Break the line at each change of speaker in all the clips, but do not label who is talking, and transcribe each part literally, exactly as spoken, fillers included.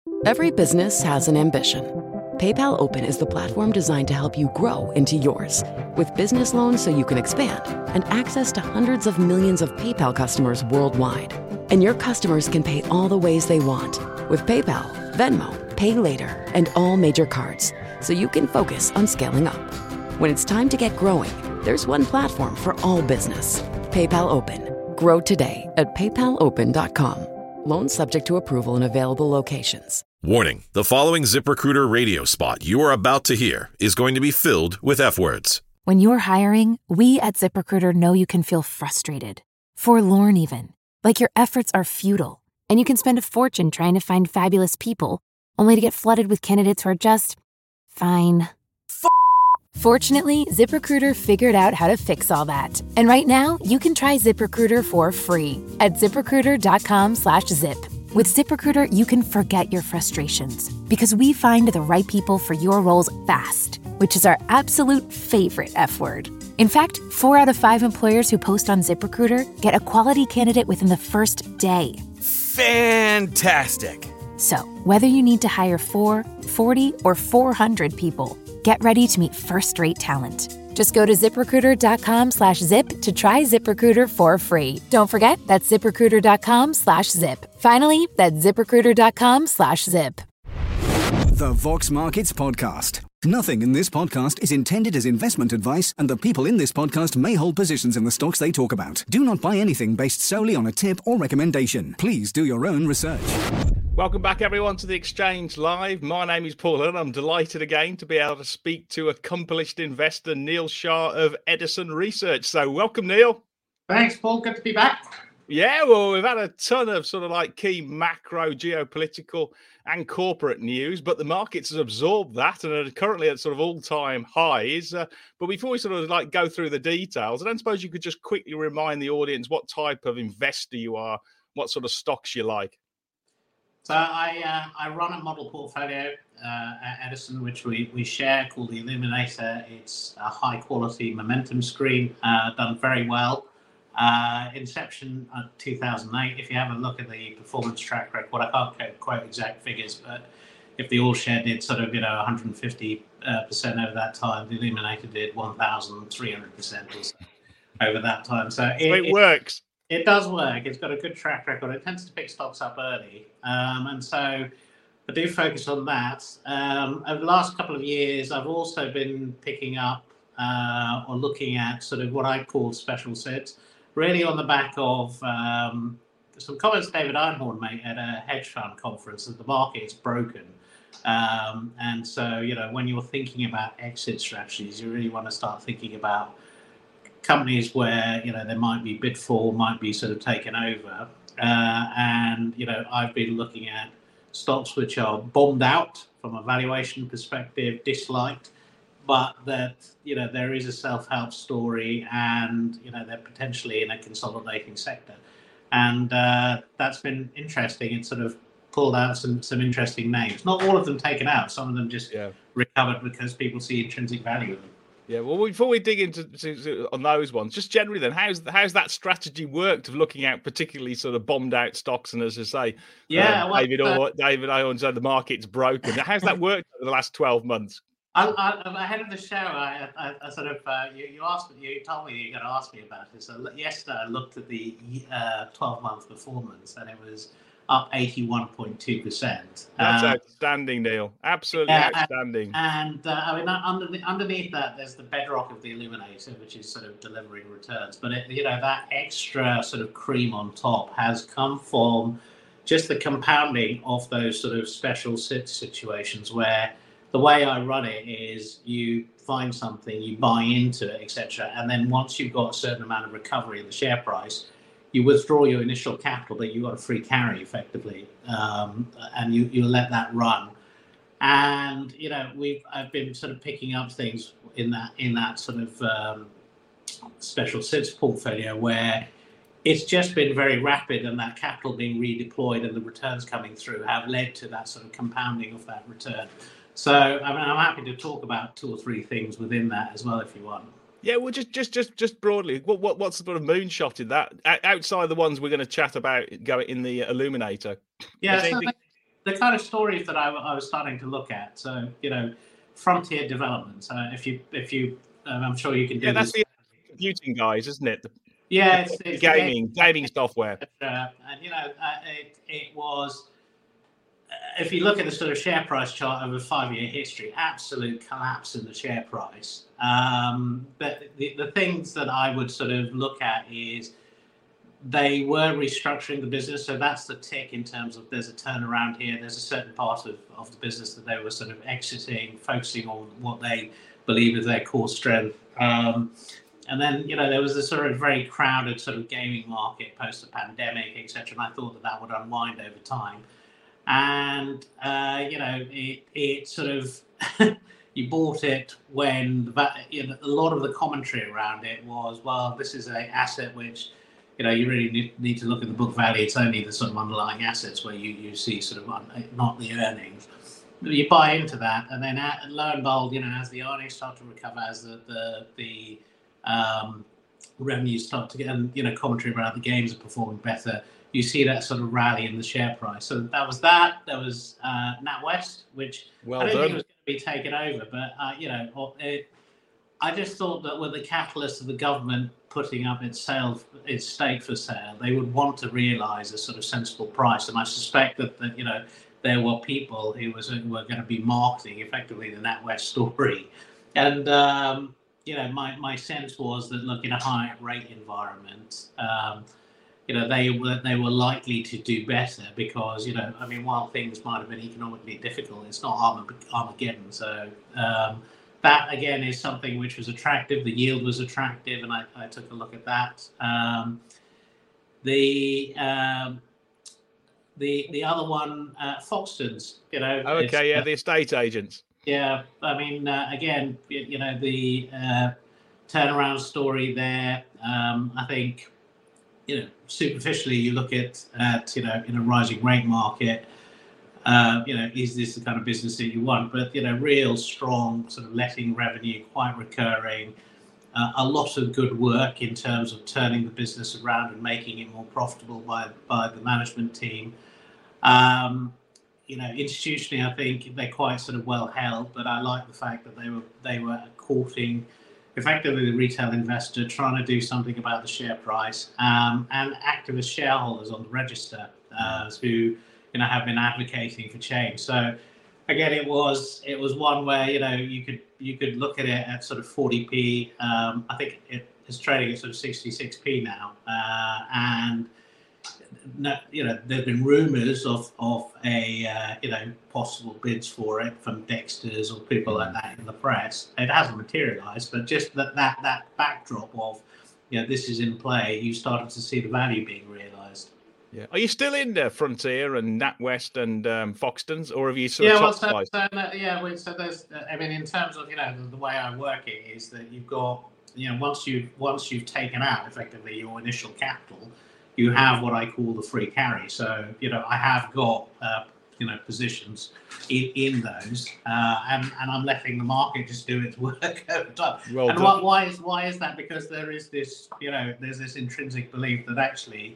Every business has an ambition. PayPal Open is the platform designed to help you grow into yours. With business loans so you can expand and access to hundreds of millions of PayPal customers worldwide. And your customers can pay all the ways they want with PayPal, Venmo, Pay Later, and all major cards, so you can focus on scaling up. When it's time to get growing, there's one platform for all business. PayPal Open. Grow today at paypal open dot com. Loans subject to approval in available locations.
Warning, the following ZipRecruiter radio spot you are about to hear is going to be filled with F-words.
When you're hiring, we at ZipRecruiter know you can feel frustrated, forlorn even, like your efforts are futile, and you can spend a fortune trying to find fabulous people, only to get flooded with candidates who are just fine. F- Fortunately, ZipRecruiter figured out how to fix all that. And right now, you can try ZipRecruiter for free at ZipRecruiter.com slash zip. With ZipRecruiter, you can forget your frustrations because we find the right people for your roles fast, which is our absolute favorite F word. In fact, four out of five employers who post on ZipRecruiter get a quality candidate within the first day.
Fantastic.
So, whether you need to hire four, forty, or four hundred people, get ready to meet first-rate talent. Just go to ZipRecruiter.com slash zip to try ZipRecruiter for free. Don't forget, that's ZipRecruiter.com slash zip. Finally, that's ZipRecruiter.com slash zip.
The Vox Markets Podcast. Nothing in this podcast is intended as investment advice, and the people in this podcast may hold positions in the stocks they talk about. Do not buy anything based solely on a tip or recommendation. Please do your own research.
Welcome back, everyone, to the Exchange Live. My name is Paul, and I'm delighted again to be able to speak to accomplished investor Neil Shah of Edison Research. So welcome, Neil.
Thanks, Paul. Good to be back.
Yeah, well, we've had a ton of sort of like key macro, geopolitical and corporate news, but the markets have absorbed that and are currently at sort of all-time highs. Uh, but before we sort of like go through the details, I don't suppose you could just quickly remind the audience what type of investor you are, what sort of stocks you like.
So I uh, I run a model portfolio uh, at Edison, which we, we share, called the Illuminator. It's a high-quality momentum screen, uh, done very well. Uh, inception uh, two thousand eight. If you have a look at the performance track record, I can't quote exact figures, but if the all share did sort of you know one hundred fifty percent over that time, the Illuminator did one thousand three hundred percent over that time. So it,
so it works.
It, it does work. It's got a good track record. It tends to pick stocks up early, um, and so I do focus on that. Um, over the last couple of years, I've also been picking up uh, or looking at sort of what I call special sits. Really on the back of um, some comments David Einhorn made at a hedge fund conference that the market is broken. Um, and so, you know, when you're thinking about exit strategies, you really want to start thinking about companies where, you know, there might be bid for, might be sort of taken over. Uh, and, you know, I've been looking at stocks which are bombed out from a valuation perspective, disliked, but that, you know, there is a self-help story and, you know, they're potentially in a consolidating sector. And uh, that's been interesting. It's sort of pulled out some, some interesting names. Not all of them taken out. Some of them just yeah. recovered because people see intrinsic value in them.
Yeah, well, before we dig into to, to, on those ones, just generally then, how's how's that strategy worked of looking at particularly sort of bombed out stocks and, as I say,
yeah,
um,
well,
David
uh,
or David Owen said the market's broken. How's that worked over the last twelve months?
I, I, ahead of the show, I, I, I sort of uh, you, you asked me, you told me you were going to ask me about it. So yesterday I looked at the uh, twelve-month performance, and it was up eighty-one point two percent.
That's
uh,
outstanding, Neil. Absolutely
yeah,
outstanding.
And, and uh, I mean, under the, underneath that, there's the bedrock of the Illuminator, which is sort of delivering returns. But it, you know, that extra sort of cream on top has come from just the compounding of those sort of special sit situations where the way I run it is you find something, you buy into it, et cetera. And then once you've got a certain amount of recovery in the share price, you withdraw your initial capital that you got a free carry effectively, um, and you, you let that run. And, you know, we've I've been sort of picking up things in that in that sort of um, special sits portfolio where it's just been very rapid, and that capital being redeployed and the returns coming through have led to that sort of compounding of that return. So I mean, I'm happy to talk about two or three things within that as well, if you want.
Yeah, well, just just just just broadly, what what what's the sort of moonshot in that outside the ones we're going to chat about going in the Illuminator?
Yeah, so the kind of stories that I, I was starting to look at. So, you know, frontier developments. Uh, if you, if you, um, I'm sure you can do.
Yeah, that's
this.
the computing guys, isn't it? The,
yeah, it's,
the
it's
gaming,
the
gaming software.
Uh, and you know, uh, it, it was. If you look at the sort of share price chart over five-year history, absolute collapse in the share price. Um, but the, the things that I would sort of look at is they were restructuring the business. So that's the tick in terms of there's a turnaround here. There's a certain part of, of the business that they were sort of exiting, focusing on what they believe is their core strength. Um, and then, you know, there was a sort of very crowded sort of gaming market post the pandemic, et cetera. And I thought that that would unwind over time. And, uh, you know, it, it sort of, you bought it when the, you know, a lot of the commentary around it was, well, this is an asset which, you know, you really need, need to look at the book value. It's only the sort of underlying assets where you, you see sort of not the earnings. You buy into that, and then at, lo and behold, you know, as the earnings start to recover, as the the, the um, revenues start to get, and, you know, commentary about the games are performing better, you see that sort of rally in the share price. So that was that. There was uh, NatWest, which
well
I don't
done.
think it was going to be taken over, but uh, you know, it, I just thought that with the catalyst of the government putting up its sale, its stake for sale, they would want to realise a sort of sensible price. And I suspect that, that you know, there were people who was who were going to be marketing effectively the NatWest story, and um, you know, my my sense was that, look, in a high rate environment, Um, you know, they were they were likely to do better because, you know, I mean, while things might have been economically difficult, it's not Armageddon. So um, that, again, is something which was attractive. The yield was attractive, and I, I took a look at that. Um, the um, the the other one, uh, Foxtons, you know.
Oh, okay, yeah,
uh,
the estate agents.
Yeah, I mean, uh, again, you know, the uh, turnaround story there. Um, I think, you know, superficially, you look at, at, you know, in a rising rate market, uh, you know, is this the kind of business that you want? But, you know, real strong sort of letting revenue, quite recurring, uh, a lot of good work in terms of turning the business around and making it more profitable by, by the management team. Um, you know, institutionally, I think they're quite sort of well held, but I like the fact that they were, they were courting effectively the retail investor, trying to do something about the share price, um, and activist shareholders on the register uh, who, you know, have been advocating for change. So again, it was it was one where, you know, you could you could look at it at sort of forty p. Um, I think it is trading at sort of sixty-six p now, uh, and no, you know, there've been rumours of of a uh, you know, possible bids for it from Dexter's or people like that in the press. It hasn't materialised, but just that that that backdrop of, you know, this is in play, you started to see the value being realised.
Yeah. Are you still in uh, Frontier and NatWest and um, Foxtons, or have you sort
yeah,
of
well,
top
so,
sliced?
so, uh, yeah, well, so there's, uh, I mean, in terms of, you know, the, the way I work it is that you've got, you know, once you once you've taken out effectively your initial capital, you have what I call the free carry. So, you know, I have got, uh, you know, positions in, in those, uh, and, and I'm letting the market just do its work over time.
Well
and
done.
what, why is why is that? Because there is this, you know, there's this intrinsic belief that actually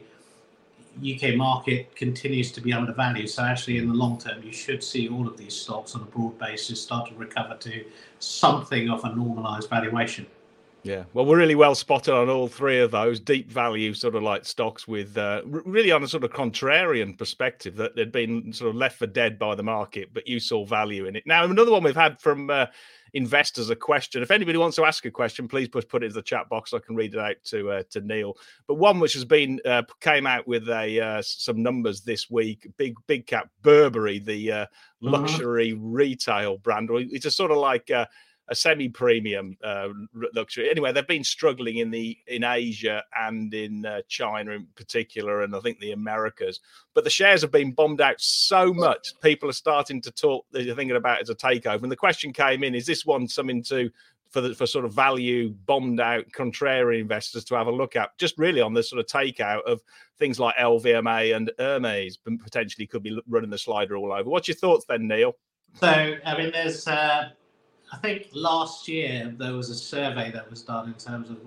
U K market continues to be undervalued. So actually, in the long term, you should see all of these stocks on a broad basis start to recover to something of a normalised valuation.
Yeah, well, we're really well spotted on all three of those deep value sort of like stocks with uh, really on a sort of contrarian perspective that they'd been sort of left for dead by the market, but you saw value in it. Now, another one we've had from uh, investors, a question. If anybody wants to ask a question, please put put it in the chat box. I can read it out to uh, to Neil. But one which has been uh, came out with a uh, some numbers this week. Big big cap Burberry, the uh, luxury uh-huh. retail brand. It's a sort of like. Uh, a semi-premium uh, luxury. Anyway, they've been struggling in the in Asia and in uh, China in particular, and I think the Americas. But the shares have been bombed out so much, people are starting to talk, they're thinking about it as a takeover. And the question came in, is this one something to for the for sort of value bombed out contrarian investors to have a look at, just really on the sort of takeout of things like L V M A and Hermes potentially could be running the slider all over. What's your thoughts then, Neil?
So, I mean, there's... Uh... I think last year there was a survey that was done in terms of what's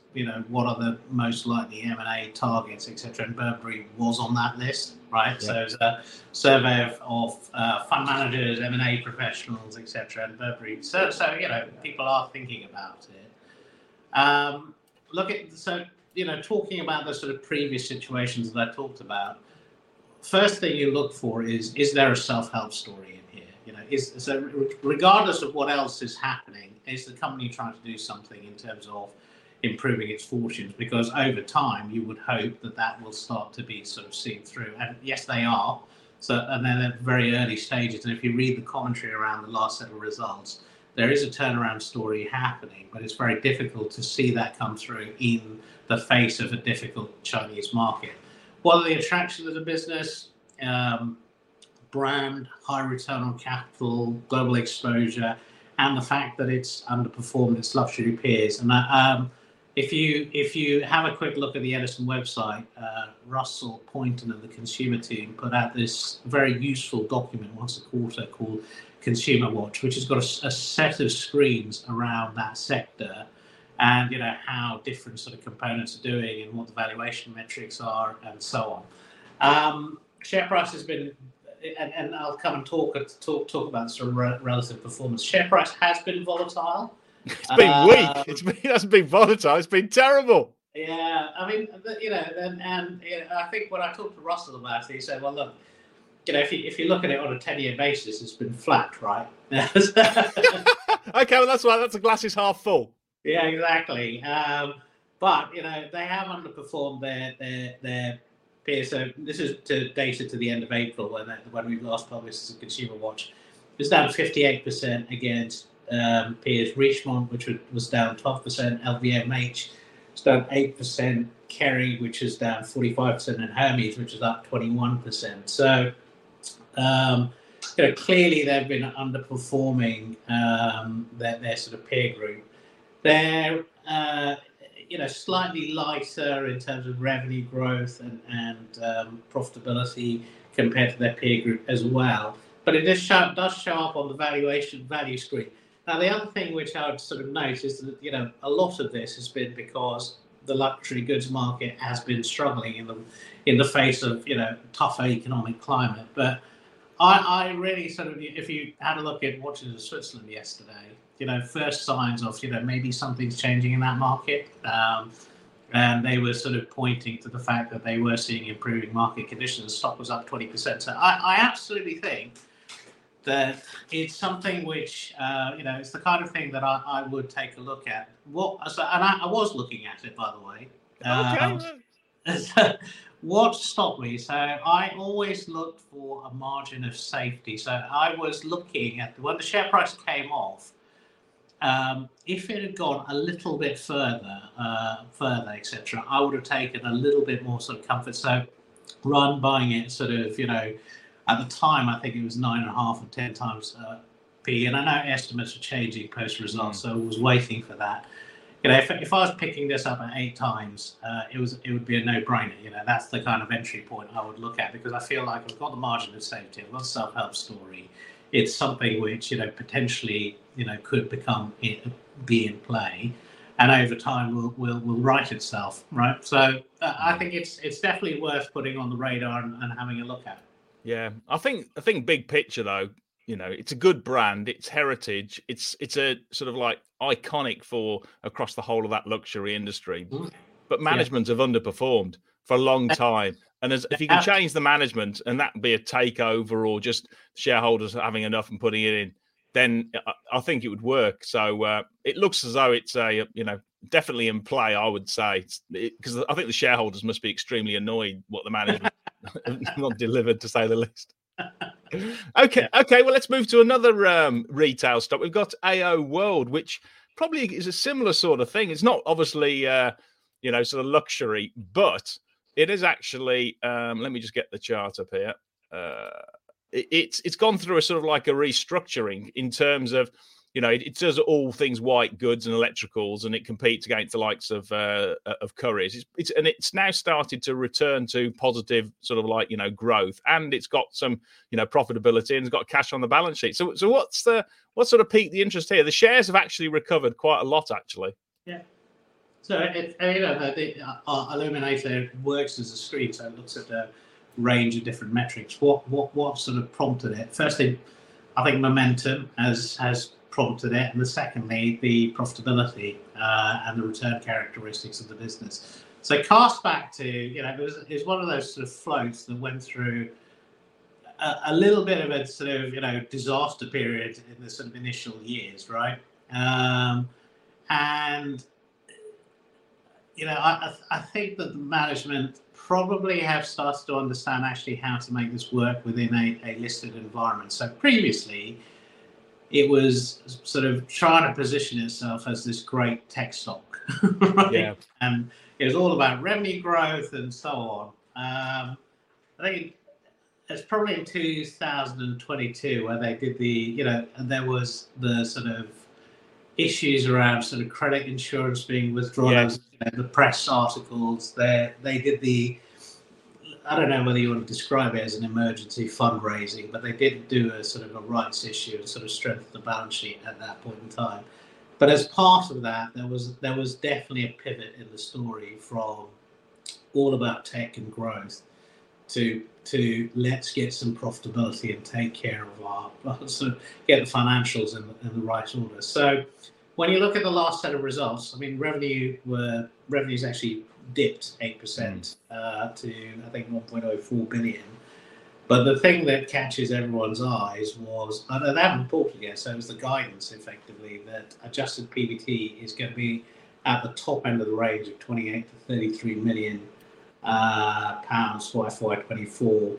you know, what are the most likely M and A targets, et cetera. And Burberry was on that list, right? Yeah. So it was a survey of, of uh, fund managers, M and A professionals, et cetera. And Burberry, so so you know, people are thinking about it. Um, look at so you know, talking about the sort of previous situations that I talked about. First thing you look for is is there a self-help story in here? You know, is so regardless of what else is happening, is the company trying to do something in terms of improving its fortunes? Because over time, you would hope that that will start to be sort of seen through. And yes, they are. So, and then at very early stages. And if you read the commentary around the last set of results, there is a turnaround story happening, but it's very difficult to see that come through in the face of a difficult Chinese market. What are the attractions of the business? Um, brand, high return on capital, global exposure, and the fact that it's underperformed its luxury peers. And um, if you if you have a quick look at the Edison website, uh, Russell Poynton and the consumer team put out this very useful document once a quarter called Consumer Watch, which has got a, a set of screens around that sector, and you know how different sort of components are doing and what the valuation metrics are, and so on. Um, share price has been, and, and I'll come and talk talk talk about sort of re- relative performance. Share price has been volatile.
It's been
um,
weak. It's been, it hasn't been volatile. It's been terrible.
Yeah, I mean, you know, and, and you know, I think when I talked to Russell about it, he said, "Well, look, you know, if you if you look at it on a ten-year basis, it's been flat, right?"
Okay, well, that's why that's a glass is half full.
Yeah, exactly. Um, but you know, they have underperformed their their their peers. So this is to data to the end of April, when when we last published as a Consumer Watch. It's down fifty-eight percent against um, peers. Richemont, which was down twelve percent. L V M H is down eight percent. Kering, which is down forty-five percent, and Hermes, which is up twenty-one percent. So, um, you know, clearly they've been underperforming um, their, their sort of peer group. They're, uh, you know, slightly lighter in terms of revenue growth and, and um, profitability compared to their peer group as well. But it does show, does show up on the valuation value screen. Now, the other thing which I would sort of note is that, you know, a lot of this has been because the luxury goods market has been struggling in the in the face of, you know, tougher economic climate. But I, I really sort of, if you had a look at Watches of Switzerland yesterday, you know, first signs of, you know, maybe something's changing in that market. Um, and they were sort of pointing to the fact that they were seeing improving market conditions. The stock was up twenty percent. So I, I absolutely think that it's something which, uh, you know, it's the kind of thing that I, I would take a look at. What, so, and I, I was looking at it, by the way.
Okay.
Um, what stopped me? So I always looked for a margin of safety. So I was looking at, when the share price came off, um, if it had gone a little bit further, uh, further, et cetera, I would have taken a little bit more sort of comfort. So run buying it sort of, you know, at the time, I think it was nine and a half and ten times uh, P. And I know estimates are changing post results, mm. so I was waiting for that. You know, if, if I was picking this up at eight times, uh, it was it would be a no-brainer. You know, that's the kind of entry point I would look at, because I feel like I've got the margin of safety, I've got a self-help story. It's something which, you know, potentially, you know, could become in, be in play, and over time will will will right itself, right? So uh, I think it's it's definitely worth putting on the radar and, and having a look at.
Yeah, I think I think big picture though, you know, it's a good brand, it's heritage, it's it's a sort of like iconic for across the whole of that luxury industry. Mm. But management yeah. have underperformed for a long time, and as, if you can change the management and that be a takeover or just shareholders having enough and putting it in, then I, I think it would work. So uh, it looks as though it's a you know definitely in play. I would say, because I think the shareholders must be extremely annoyed what the management. Not delivered, to say the least. Okay, yeah. okay. Well, let's move to another um, retail stock. We've got A O World, which probably is a similar sort of thing. It's not obviously, uh, you know, sort of luxury, but it is actually. Um, let me just get the chart up here. Uh, it, it's it's gone through a sort of like a restructuring in terms of. You know, it, it does all things white goods and electricals, and it competes against the likes of uh, of Currys. It's, it's and it's now started to return to positive sort of like you know growth, and it's got some you know profitability and it's got cash on the balance sheet. So, so what's the what sort of piqued the interest here? The shares have actually recovered quite a lot, actually.
Yeah, So it, you know, the, the uh, Illuminator works as a screen, so it looks at a range of different metrics. What what what sort of prompted it? Firstly, I think momentum has has prompted it, and the secondly, the profitability uh, and the return characteristics of the business. So cast back to, you know, it was, it was one of those sort of floats that went through a, a little bit of a sort of, you know, disaster period in the sort of initial years, right? Um, and, you know, I, I think that the management probably have started to understand actually how to make this work within a, a listed environment. So previously, it was sort of trying to position itself as this great tech stock, right? Yeah. And it was all about revenue growth and so on. Um, I think it's probably in two thousand twenty-two where they did the, you know, and there was the sort of issues around sort of credit insurance being withdrawn, yes. you know, the press articles. They they did the, I don't know whether you want to describe it as an emergency fundraising, but they did do a sort of a rights issue and sort of strengthen the balance sheet at that point in time. But as part of that, there was there was definitely a pivot in the story from all about tech and growth to to let's get some profitability and take care of our, sort of get the financials in, in the right order. So when you look at the last set of results, I mean, revenue were revenues actually dipped eight percent uh, to, I think, one point oh four billion. But the thing that catches everyone's eyes was, and they haven't reported yet, so it was the guidance effectively that adjusted P B T is going to be at the top end of the range of twenty-eight to thirty-three million uh, pounds for F Y twenty-four.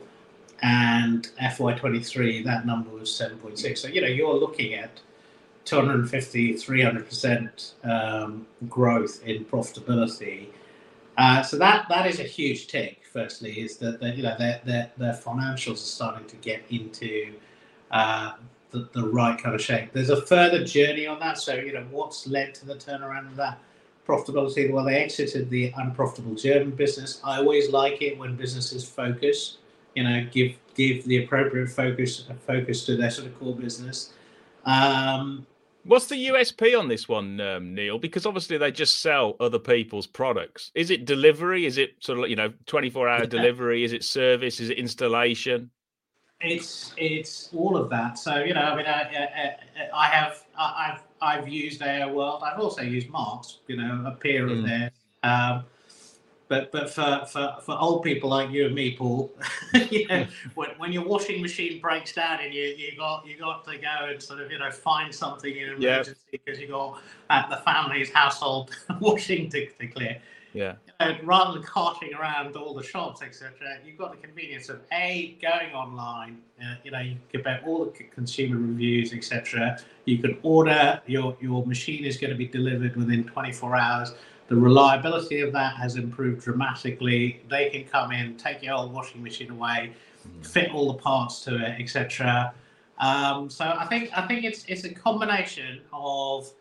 And F Y twenty-three, that number was seven point six. So, you know, you're looking at two hundred fifty, three hundred percent um, growth in profitability. Uh, so that that is a huge tick. Firstly, is that the, you know their, their their financials are starting to get into uh, the the right kind of shape. There's a further journey on that. So you know what's led to the turnaround of that profitability? Well, they exited the unprofitable German business. I always like it when businesses focus. You know, give give the appropriate focus focus to their sort of core business. Um,
What's the U S P on this one, um, Neil? Because obviously they just sell other people's products. Is it delivery? Is it sort of, you know, twenty-four hour yeah. delivery? Is it service? Is it installation?
It's it's all of that. So, you know, I mean, I, I, I have, I've I've used Airworld. I've also used Marks, you know, a peer mm. of theirs. Um, But but for, for, for old people like you and me, Paul, you know, when, when your washing machine breaks down and you you got you got to go and sort of you know find something in an emergency because yep. you got uh, the family's household washing to, to clear.
Yeah.
You know, rather than carting around all the shops, et cetera, you've got the convenience of a going online. Uh, you know, you can get all the consumer reviews, et cetera. You can order your your machine is going to be delivered within twenty-four hours. The reliability of that has improved dramatically. They can come in, take your old washing machine away, fit all the parts to it, et cetera. Um, so I think I think it's it's a combination of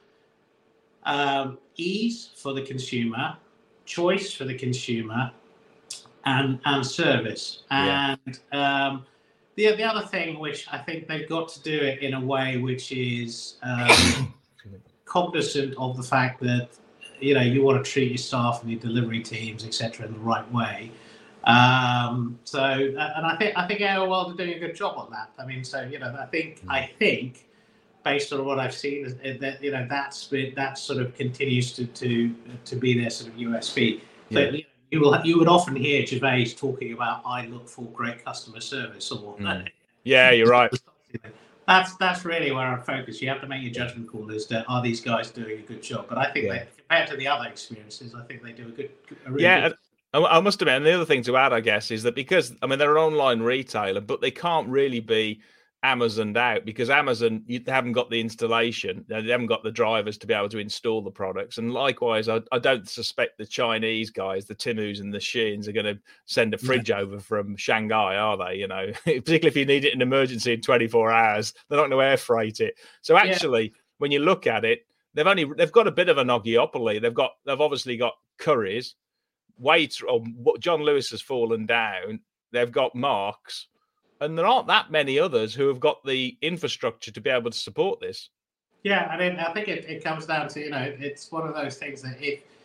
um, ease for the consumer, choice for the consumer, and and service. And yeah. um, the the other thing, which I think they've got to do it in a way which is um, cognizant of the fact that, you know, you want to treat your staff and your delivery teams, et cetera, in the right way. Um, so, and I think I think Airworld are doing a good job on that. I mean, so you know, I think mm. I think based on what I've seen, that you know, that's that sort of continues to to to be their sort of U S P. So yeah. you, know, you will you would often hear Gervais talking about, I look for great customer service, or
mm. yeah, you're right.
That's that's really where I'm focused. You have to make your judgment call as to, are these guys doing a good job? But I think yeah. they, compared to the other experiences, I think they do a good. A really
yeah,
good...
I must admit. And the other thing to add, I guess, is that because I mean they're an online retailer, but they can't really be Amazoned out because Amazon, you haven't got the installation, they haven't got the drivers to be able to install the products. And likewise, I, I don't suspect the Chinese guys, the Timus and the Sheins, are going to send a fridge yeah. over from Shanghai, are they? You know, particularly if you need it in emergency in twenty-four hours, they're not going to air freight it. So actually, yeah. when you look at it, they've only they've got a bit of an oligopoly. They've got they've obviously got Currys, Waiter, or John Lewis has fallen down. They've got Marks. And there aren't that many others who have got the infrastructure to be able to support this.
Yeah, I mean, I think it, it comes down to, you know, it's one of those things that if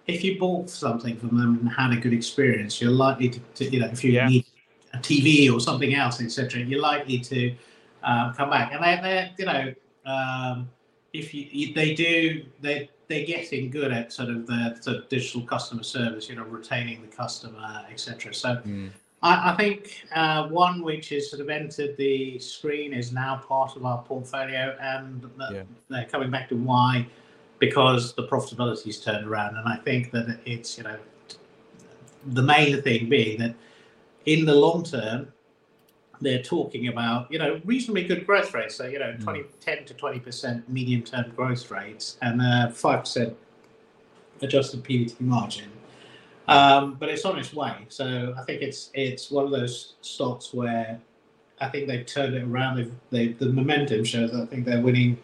if you bought something from them and had a good experience, you're likely to, to you know, if you
Yeah.
need a T V or something else, et cetera, you're likely to um, come back. And they, they, you know, um, if you, you they do, they they're getting good at sort of the sort of digital customer service, you know, retaining the customer, et cetera. So. Mm. I, I think uh, one which has sort of entered the screen is now part of our portfolio, and yeah. they're coming back to why, because the profitability's turned around, and I think that it's, you know, the main thing being that in the long term, they're talking about, you know, reasonably good growth rates. So, you know, twenty, ten to twenty percent medium term growth rates and uh, five percent adjusted P B T margin. Um, but it's on its way. So I think it's it's one of those stocks where I think they've turned it around. They've, they the momentum shows that I think they're winning.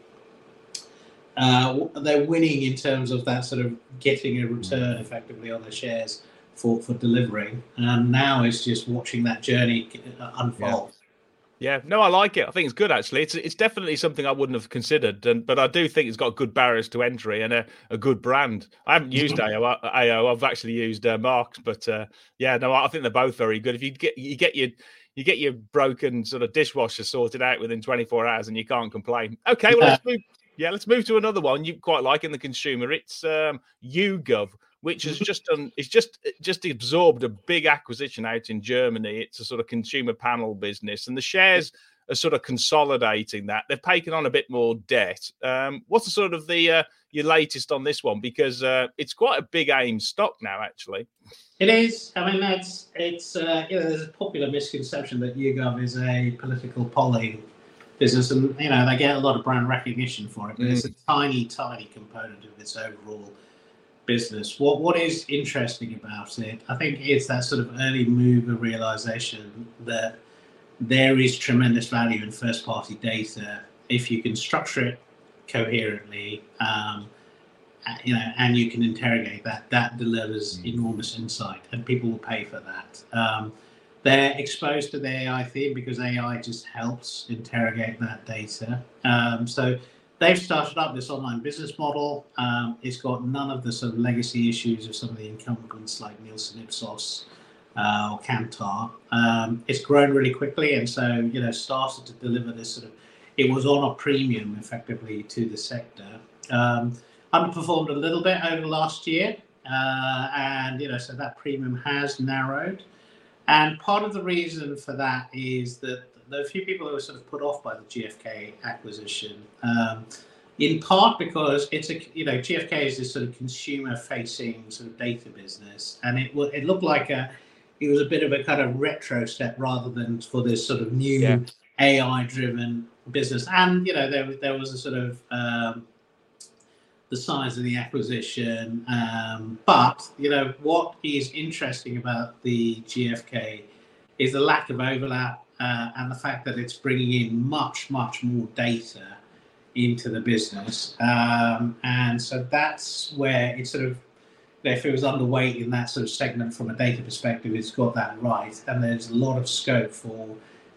Uh, they're winning in terms of that sort of getting a return effectively on the shares for, for delivering. And now it's just watching that journey unfold.
Yeah. Yeah, no, I like it. I think it's good, actually. It's it's definitely something I wouldn't have considered, and but I do think it's got good barriers to entry and a, a good brand. I haven't used A O. A O. I've actually used uh, Marks, but uh, yeah, no, I think they're both very good. If you get you get your you get your broken sort of dishwasher sorted out within twenty-four hours, and you can't complain. Okay, well, let's move. Yeah, let's move to another one you quite like in the consumer. It's um, YouGov, which has just done. It's just just absorbed a big acquisition out in Germany. It's a sort of consumer panel business, and the shares are sort of consolidating that. They've taken on a bit more debt. Um, what's the sort of the uh, your latest on this one? Because uh, it's quite a big AIM stock now, actually.
It is. I mean, that's it's. Uh, you know, there's a popular misconception that YouGov is a political polling business, and you know they get a lot of brand recognition for it, but mm. it's a tiny, tiny component of its overall business. What what is interesting about it, I think, is that sort of early mover realization that there is tremendous value in first party data if you can structure it coherently, um, you know, and you can interrogate that. That delivers mm. enormous insight, and people will pay for that. Um, they're exposed to the A I theme because A I just helps interrogate that data. Um, so they've started up this online business model. Um, it's got none of the sort of legacy issues of some of the incumbents like Nielsen, Ipsos, uh, or Kantar. Um, it's grown really quickly, and so you know started to deliver this sort of. It was on a premium effectively to the sector. Um, underperformed a little bit over the last year, uh, and you know so that premium has narrowed. And part of the reason for that is that there are a few people who were sort of put off by the G F K acquisition, um, in part because it's a, you know, G F K is this sort of consumer-facing sort of data business, and it it looked like a, it was a bit of a kind of retro step rather than for this sort of new yeah. A I-driven business. And you know, there there was a sort of um, the size of the acquisition, um, but you know what is interesting about the G F K is the lack of overlap uh, and the fact that it's bringing in much much more data into the business, um, and so that's where it's sort of, if it was underweight in that sort of segment from a data perspective, it's got that right, and there's a lot of scope for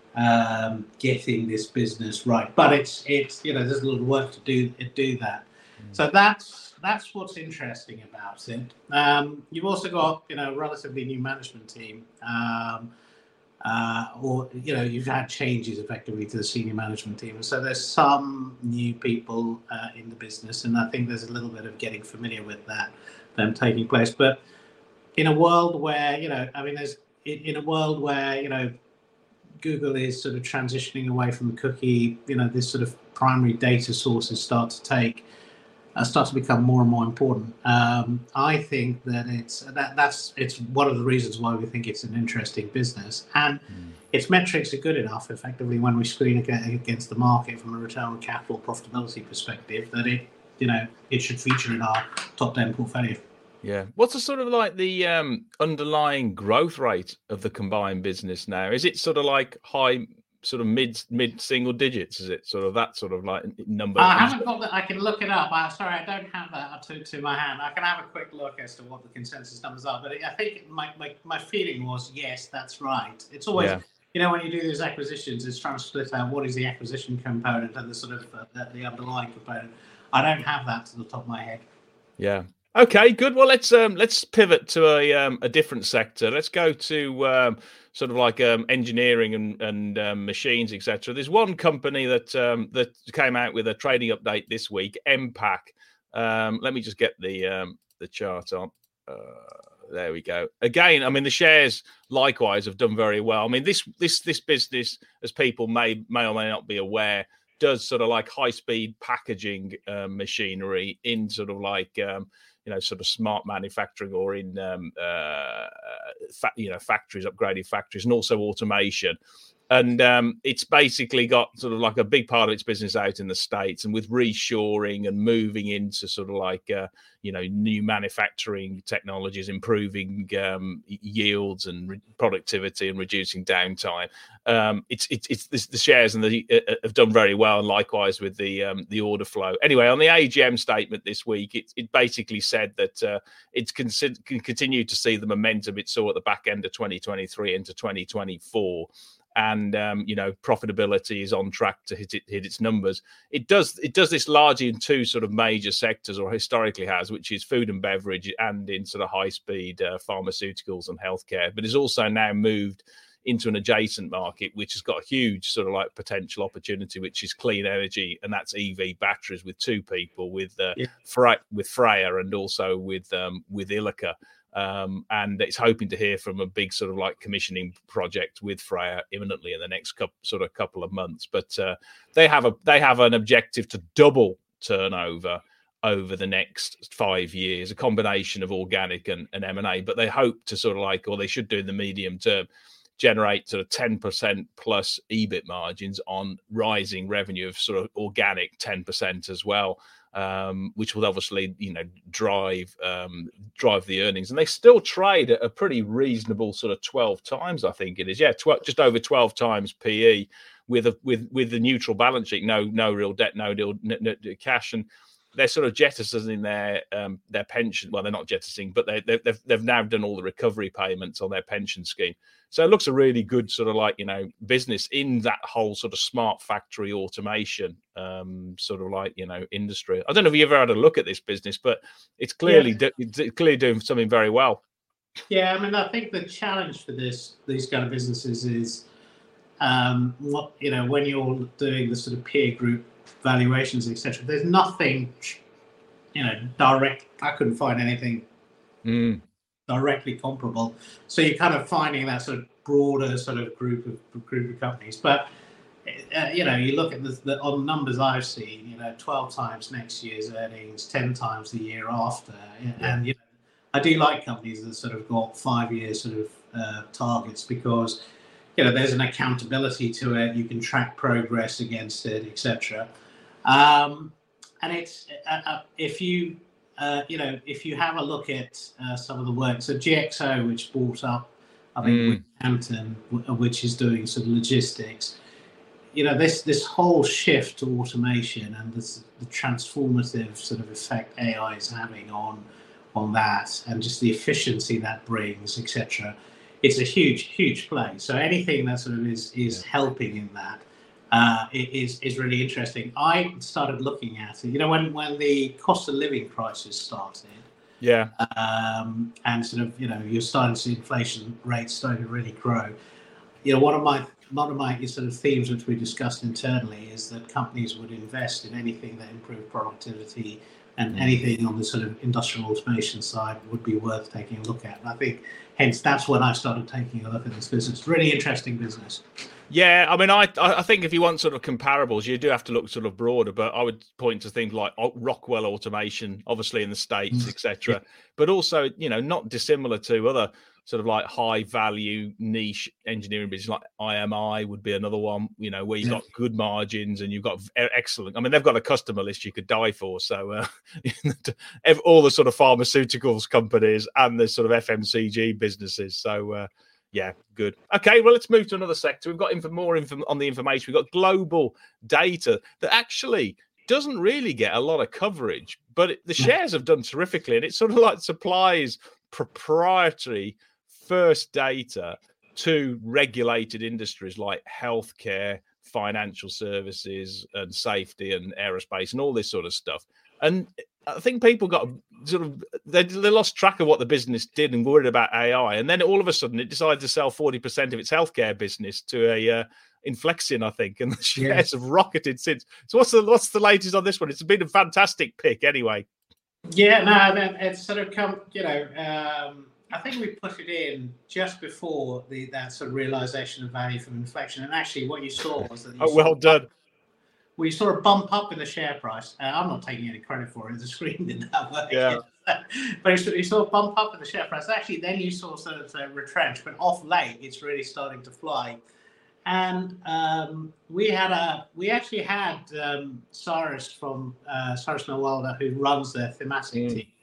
um, getting this business right. But it's it's you know there's a little work to do do that. So that's that's what's interesting about it. Um, you've also got you know a relatively new management team, um, uh, or you know you've had changes effectively to the senior management team, and so there's some new people uh, in the business, and I think there's a little bit of getting familiar with that them taking place. But in a world where you know, I mean, there's in, in a world where you know Google is sort of transitioning away from the cookie, you know, this sort of primary data sources start to take. Uh, start to become more and more important. Um, I think that it's that that's it's one of the reasons why we think it's an interesting business, and mm. its metrics are good enough, effectively, when we screen against the market from a return on capital profitability perspective, that it you know it should feature in our top ten portfolio.
Yeah. What's the sort of like the um, underlying growth rate of the combined business now? Is it sort of like high? Sort of mid mid single digits, is it sort of that sort of like number?
I haven't got that. I can look it up. I, sorry, I don't have that to, to my hand. I can have a quick look as to what the consensus numbers are. But I think my, my, my feeling was, yes, that's right. It's always, yeah. you know, when you do these acquisitions, it's trying to split out what is the acquisition component and the sort of uh, the, the underlying component. I don't have that to the top of my head.
Yeah. Okay, good. Well, let's um, let's pivot to a um, a different sector. Let's go to um, sort of like um, engineering and and um, machines, et cetera. There's one company that um, that came out with a trading update this week, Mpac. Um, let me just get the um, the chart on. Uh, there we go. Again, I mean, the shares likewise have done very well. I mean, this this this business, as people may may or may not be aware, does sort of like high speed packaging uh, machinery in sort of like um, you know, sort of smart manufacturing or in um, uh, fa- you know, factories, upgraded factories, and also automation. And um, it's basically got sort of like a big part of its business out in the States, and with reshoring and moving into sort of like, uh, you know, new manufacturing technologies, improving um, yields and re- productivity and reducing downtime. Um, it's it's it's this, the shares and the uh, have done very well, and likewise with the um, the order flow. Anyway, on the A G M statement this week, it it basically said that uh, it's consider- can continue to see the momentum it saw at the back end of twenty twenty-three into twenty twenty-four. And um, you know, profitability is on track to hit it, hit its numbers. It does it does this largely in two sort of major sectors, or historically has, which is food and beverage and in sort of high speed uh, pharmaceuticals and healthcare. But it's also now moved into an adjacent market, which has got a huge sort of like potential opportunity, which is clean energy, and that's E V batteries with two people, with uh,
yeah.
Fre- with Freya and also with um, with Ilika. Um, and it's hoping to hear from a big sort of like commissioning project with Freya imminently in the next couple, sort of couple of months. But uh, they have a they have an objective to double turnover over the next five years, a combination of organic and, and M and A. But they hope to sort of like, or they should do in the medium term, generate sort of ten percent plus E B I T margins on rising revenue of sort of organic ten percent as well. Um, which will obviously, you know, drive um, drive the earnings, and they still trade at a pretty reasonable sort of twelve times, I think it is, yeah, twelve, just over twelve times P E, with a with with the neutral balance sheet, no no real debt, no real no, no, cash, and they're sort of jettisoning their um, their pension. Well, they're not jettisoning, but they they've they've now done all the recovery payments on their pension scheme. So it looks a really good sort of like, you know, business in that whole sort of smart factory automation um, sort of like, you know, industry. I don't know if you ever had a look at this business, but it's clearly yeah. do, it's clearly doing something very well.
Yeah, I mean, I think the challenge for this these kind of businesses is, um, what you know, when you're doing the sort of peer group valuations, et cetera. There's nothing, you know, direct. I couldn't find anything. Mm. directly comparable, so you're kind of finding that sort of broader sort of group of group of companies. But uh, you know, you look at the, the on numbers I've seen, you know, twelve times next year's earnings, ten times the year after, yeah. and you know, I do like companies that sort of got five year sort of uh, targets, because you know there's an accountability to it. You can track progress against it, et cetera. Um, and it's uh, uh, if you Uh, you know, if you have a look at uh, some of the work, so G X O, which bought up, I think, mm. Hampton, which is doing sort of logistics, you know, this this whole shift to automation and this, the transformative sort of effect A I is having on on that, and just the efficiency that brings, et cetera. It's a huge, huge play. So anything that sort of is is yeah. helping in that. Uh, is is really interesting. I started looking at it, you know, when, when the cost of living crisis started,
yeah,
um, and sort of, you know, you're starting to see inflation rates starting to really grow. You know, one of my one of my sort of themes which we discussed internally is that companies would invest in anything that improved productivity, and mm. anything on the sort of industrial automation side would be worth taking a look at. And I think, hence, that's when I started taking a look at this business. Really interesting business.
Yeah, I mean, I I think if you want sort of comparables, you do have to look sort of broader. But I would point to things like Rockwell Automation, obviously in the States, et cetera. Yeah. But also, you know, not dissimilar to other sort of like high value niche engineering business, like I M I would be another one. You know, where you've yeah. got good margins and you've got excellent. I mean, they've got a customer list you could die for. So uh, all the sort of pharmaceuticals companies and the sort of F M C G businesses. So. Uh, Yeah, good. Okay, well, let's move to another sector. We've got inf- more info on the information. We've got global data that actually doesn't really get a lot of coverage, but it, the shares have done terrifically. And it sort of like supplies proprietary first data to regulated industries like healthcare, financial services, and safety and aerospace and all this sort of stuff. And I think people got sort of they, they lost track of what the business did and worried about A I, and then all of a sudden it decided to sell forty percent of its healthcare business to a uh, Inflexion, I think, and the shares yeah. have rocketed since. So what's the what's the latest on this one? It's been a fantastic pick, anyway.
Yeah, no, it's sort of come. You know, um, I think we put it in just before the that sort of realization of value from Inflexion, and actually what you saw was that. You
oh, well done.
We saw a bump up in the share price. Uh, I'm not taking any credit for it. The screen did that work.
Yeah.
But you saw, you saw a bump up in the share price. Actually, then you saw sort of a retrench. But off late, it's really starting to fly. And um, we had a, we actually had um, Cyrus from uh, Cyrus Melwalder, who runs their thematic mm. team,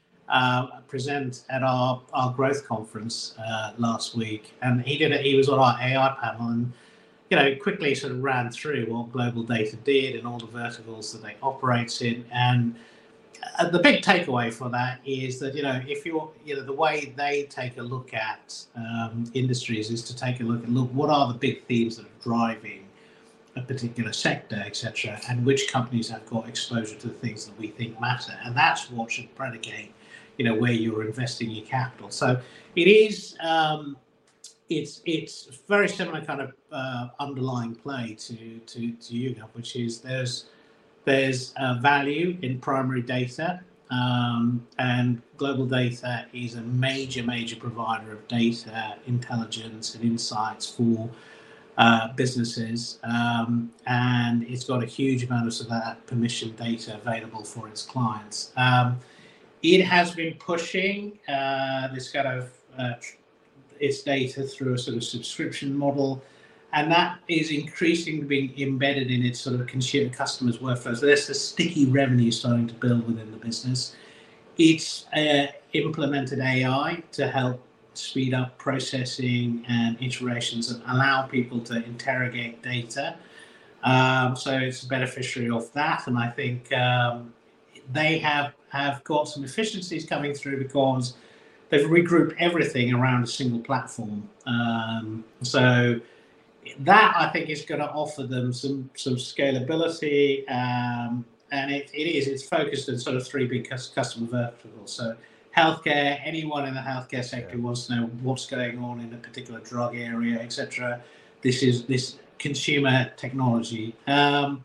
uh, present at our, our growth conference uh, last week. And he did it. He was on our A I panel, and you know, quickly sort of ran through what Global Data did and all the verticals that they operate in. And uh, the big takeaway for that is that, you know, if you're, you know, the way they take a look at um, industries is to take a look at, look, what are the big themes that are driving a particular sector, et cetera, and which companies have got exposure to the things that we think matter. And that's what should predicate, you know, where you're investing your capital. So it is, um, It's it's very similar kind of uh, underlying play to to to YouGov, which is there's there's uh, value in primary data, um, and Global Data is a major major provider of data intelligence and insights for uh, businesses, um, and it's got a huge amount of, sort of that permission data available for its clients. Um, it has been pushing uh, this kind of uh, its data through a sort of subscription model, and that is increasingly being embedded in its sort of consumer customers' workflows. So there's a sticky revenue starting to build within the business. It's uh, implemented A I to help speed up processing and iterations and allow people to interrogate data. Um, so it's a beneficiary of that, and I think um, they have have got some efficiencies coming through because they've regrouped everything around a single platform. Um, so that, I think, is going to offer them some some scalability, um, and it, it is. It's focused on sort of three big customer verticals. So healthcare, anyone in the healthcare sector yeah. wants to know what's going on in a particular drug area, et cetera. This is this consumer technology. Um,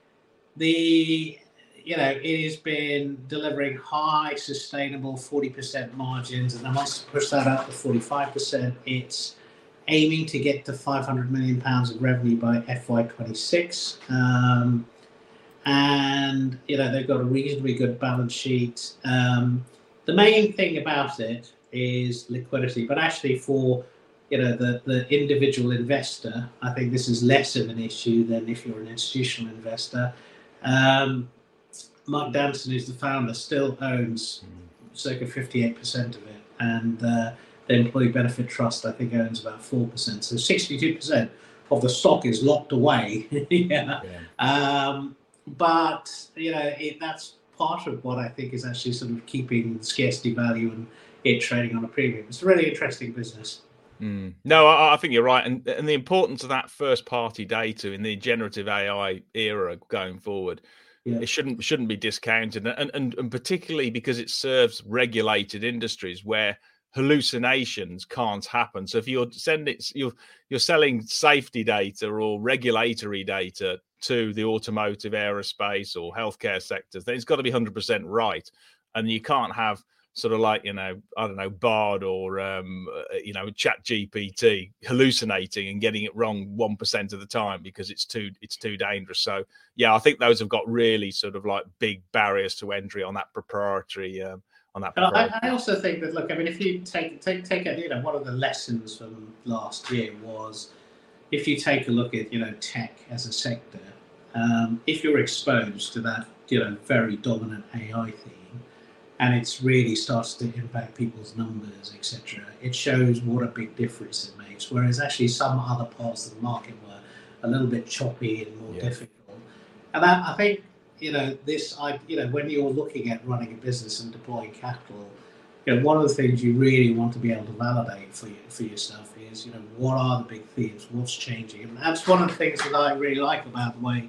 the You know, it has been delivering high, sustainable forty percent margins, and it wants to push that up to forty-five percent. It's aiming to get to five hundred million pounds of revenue by F Y twenty-six. Um, and, you know, they've got a reasonably good balance sheet. Um, the main thing about it is liquidity, but actually for, you know, the, the individual investor, I think this is less of an issue than if you're an institutional investor. Um, Mark Danson, who's the founder, still owns circa fifty-eight percent of it, and uh, the Employee Benefit Trust, I think, owns about four percent. So sixty-two percent of the stock is locked away. yeah. yeah. Um, but, you know, it, that's part of what I think is actually sort of keeping the scarcity value and it trading on a premium. It's a really interesting business.
Mm. No, I, I think you're right. And, and the importance of that first-party data in the generative A I era going forward, yeah. it shouldn't shouldn't be discounted, and, and and particularly because it serves regulated industries where hallucinations can't happen. So if you're sending you're you're selling safety data or regulatory data to the automotive, aerospace, or healthcare sectors, then it's got to be one hundred percent right, and you can't have sort of like, you know, I don't know, Bard or, um, you know, Chat G P T hallucinating and getting it wrong one percent of the time because it's too it's too dangerous. So, yeah, I think those have got really sort of like big barriers to entry on that proprietary, um, on that. Proprietary.
I, I also think that, look, I mean, if you take, take, take a, you know, one of the lessons from last year was if you take a look at, you know, tech as a sector, um, if you're exposed to that, you know, very dominant A I theme, and it's really starts to impact people's numbers, et cetera, it shows what a big difference it makes. Whereas actually some other parts of the market were a little bit choppy and more yeah. difficult. And I, I think, you know, this, I, you know, when you're looking at running a business and deploying capital, you know, one of the things you really want to be able to validate for you, for yourself is, you know, what are the big themes, what's changing, and that's one of the things that I really like about the way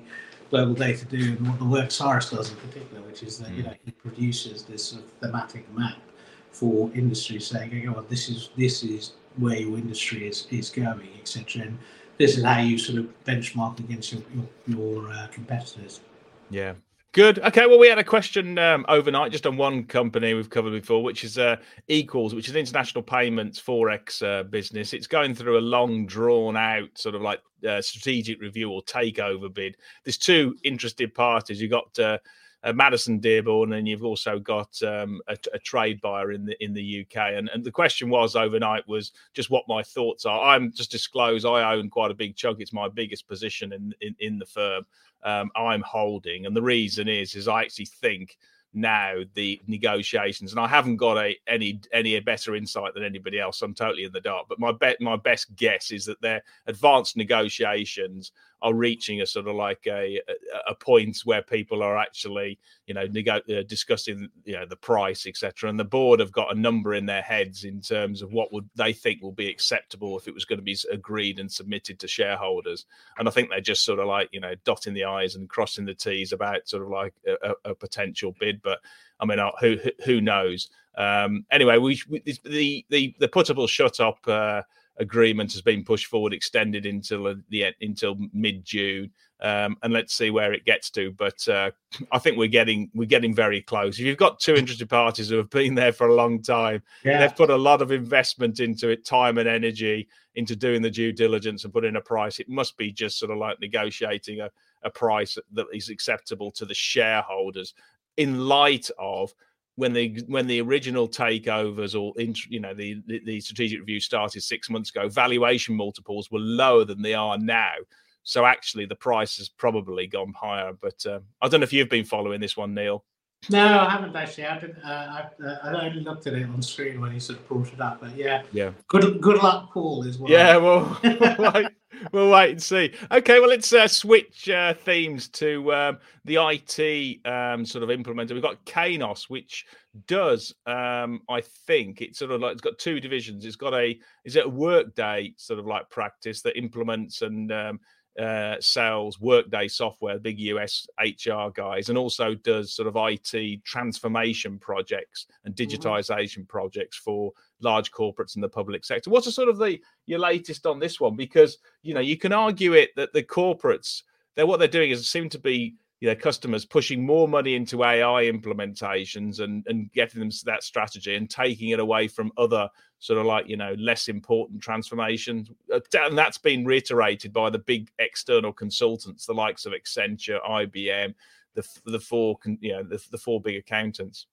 Global Data do and what the work Cyrus does in particular, which is that mm. you know he produces this sort of thematic map for industry, saying, "Oh, well, this is this is where your industry is is going, et cetera, and this is how you sort of benchmark against your your, your uh, competitors."
Yeah. Good. Okay. Well, we had a question um, overnight just on one company we've covered before, which is uh, Equals, which is an international payments forex uh, business. It's going through a long, drawn out sort of like uh, strategic review or takeover bid. There's two interested parties. You've got uh, uh, Madison Dearborn, and you've also got um, a, a trade buyer in the in the U K. And, and the question was overnight was just what my thoughts are. I'm just disclose I own quite a big chunk. It's my biggest position in in, in the firm. Um, I'm holding, and the reason is is I actually think now the negotiations, and I haven't got a any any better insight than anybody else. I'm totally in the dark, but my bet my best guess is that their advanced negotiations are reaching a sort of like a a, a point where people are actually you know nego- uh, discussing you know the price, et cetera. And the board have got a number in their heads in terms of what would they think will be acceptable if it was going to be agreed and submitted to shareholders. And I think they're just sort of like you know dotting the I's and crossing the T's about sort of like a, a potential bid. But I mean, who who knows? Um, anyway, we, we the the the puttable shut up uh, agreement has been pushed forward, extended until the until mid June, um, and let's see where it gets to. But uh, I think we're getting we're getting very close. If you've got two interested parties who have been there for a long time, yeah. they've put a lot of investment into it, time and energy into doing the due diligence and putting a price. It must be just sort of like negotiating a, a price that is acceptable to the shareholders in light of when the when the original takeovers or you know the, the the strategic review started six months ago, valuation multiples were lower than they are now. So actually, the price has probably gone higher. But uh, I don't know if you've been following this one, Neil.
No, I haven't actually. I've been, uh, I, uh, I only looked at it on screen when he sort of brought it up. But yeah,
yeah.
Good good luck, Paul. Is what.
Yeah, well, we'll, wait, we'll wait and see. Okay, well, let's uh, switch uh, themes to um, the I T um, sort of implementer. We've got Kainos, which does, um, I think, it's sort of like it's got two divisions. It's got a is it a Workday sort of like practice that implements and um, uh sells Workday software, big U S H R guys, and also does sort of I T transformation projects and digitization mm-hmm. projects for large corporates in the public sector. What's the sort of the your latest on this one? Because you know you can argue it that the corporates, they're what they're doing is seem to be you know customers pushing more money into A I implementations and and getting them to that strategy and taking it away from other sort of like, you know, less important transformations. And that's been reiterated by the big external consultants, the likes of Accenture, I B M, the the four, you know, the, the four big accountants.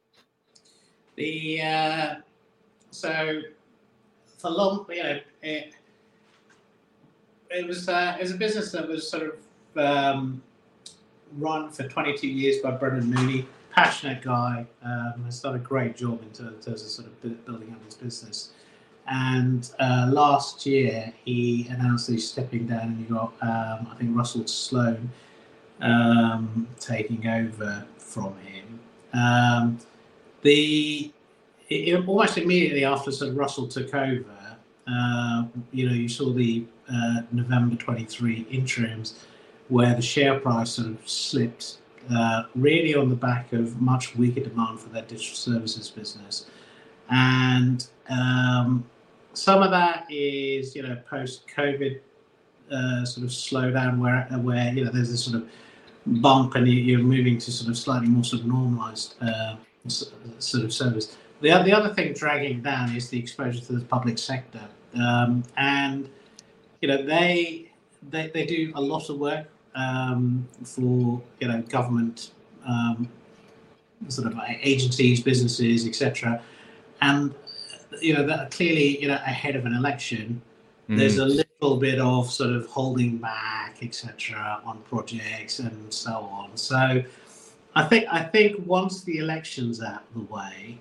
The uh, so for long, you know, it, it was uh, it was a business that was sort of um, run for twenty-two years by Brendan Mooney. Passionate guy, um, has done a great job in terms of sort of building up his business. And uh, last year, he announced that he's stepping down, and you got, um, I think, Russell Sloan um, taking over from him. Um, the it, it, almost immediately after sort of Russell took over, uh, you know, you saw the uh, November twenty-three interims where the share price sort of slipped. Uh, really on the back of much weaker demand for their digital services business. And um, some of that is, you know, post-COVID uh, sort of slowdown where, where, you know, there's this sort of bump and you're moving to sort of slightly more sort of normalized uh, sort of service. The, the other thing dragging down is the exposure to the public sector. Um, and, you know, they, they, they do a lot of work Um, for you know government um, sort of agencies, businesses, et cetera, and you know that clearly you know ahead of an election, mm. there's a little bit of sort of holding back, et cetera, on projects and so on. So I think I think once the election's out of the way,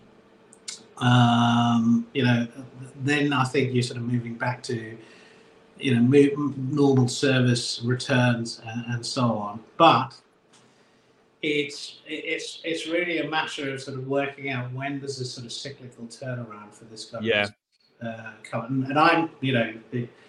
um, you know, then I think you're sort of moving back to you know, normal service returns and, and so on. But it's it's it's really a matter of sort of working out when there's a sort of cyclical turnaround for this government.
Yeah.
Uh, and I'm, you know,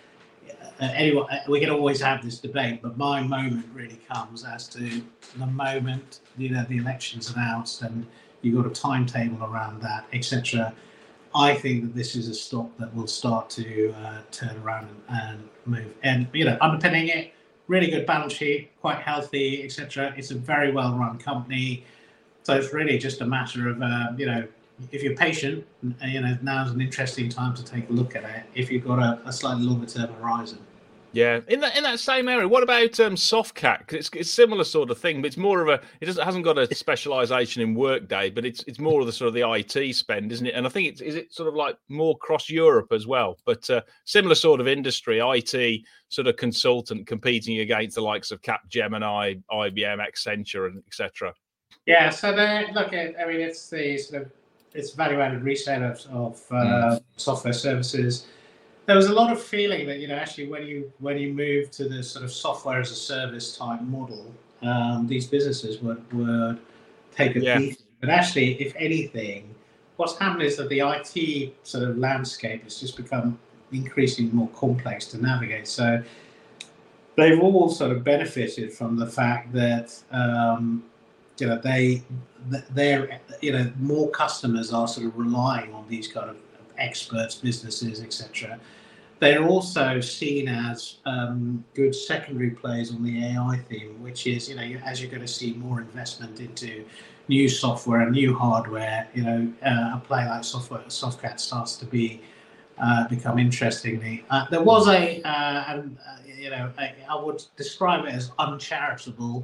uh, anyway, we can always have this debate, but my moment really comes as to the moment, you know, the election's announced and you've got a timetable around that, et cetera. I think that this is a stock that will start to uh, turn around and, and move. And, you know, underpinning it, really good balance sheet, quite healthy, et cetera. It's a very well-run company. So it's really just a matter of, uh, you know, if you're patient, you know, now's an interesting time to take a look at it if you've got a, a slightly longer-term horizon.
Yeah, in that in that same area. What about um, Softcat? Because it's it's a similar sort of thing, but it's more of a. It doesn't hasn't got a specialisation in Workday, but it's it's more of the sort of the I T spend, isn't it? And I think it's is it sort of like more cross Europe as well, but uh, similar sort of industry, I T sort of consultant competing against the likes of Capgemini, I B M, Accenture, and et cetera.
Yeah, so they look at. I mean, it's the sort of it's value-added reseller of, of uh, mm. software services. There was a lot of feeling that, you know, actually when you when you move to the sort of software as a service type model, um, these businesses would, would take a
yeah.
beat. But actually, if anything, what's happened is that the I T sort of landscape has just become increasingly more complex to navigate. So they've all sort of benefited from the fact that, um, you know, they, they're, you know, more customers are sort of relying on these kind of experts, businesses, et cetera. They're also seen as um, good secondary plays on the A I theme, which is, you know, as you're going to see more investment into new software and new hardware, you know, uh, a play like software, Softcat starts to be uh, become interestingly. Uh, there was a, uh, and, uh, you know, a, I would describe it as uncharitable.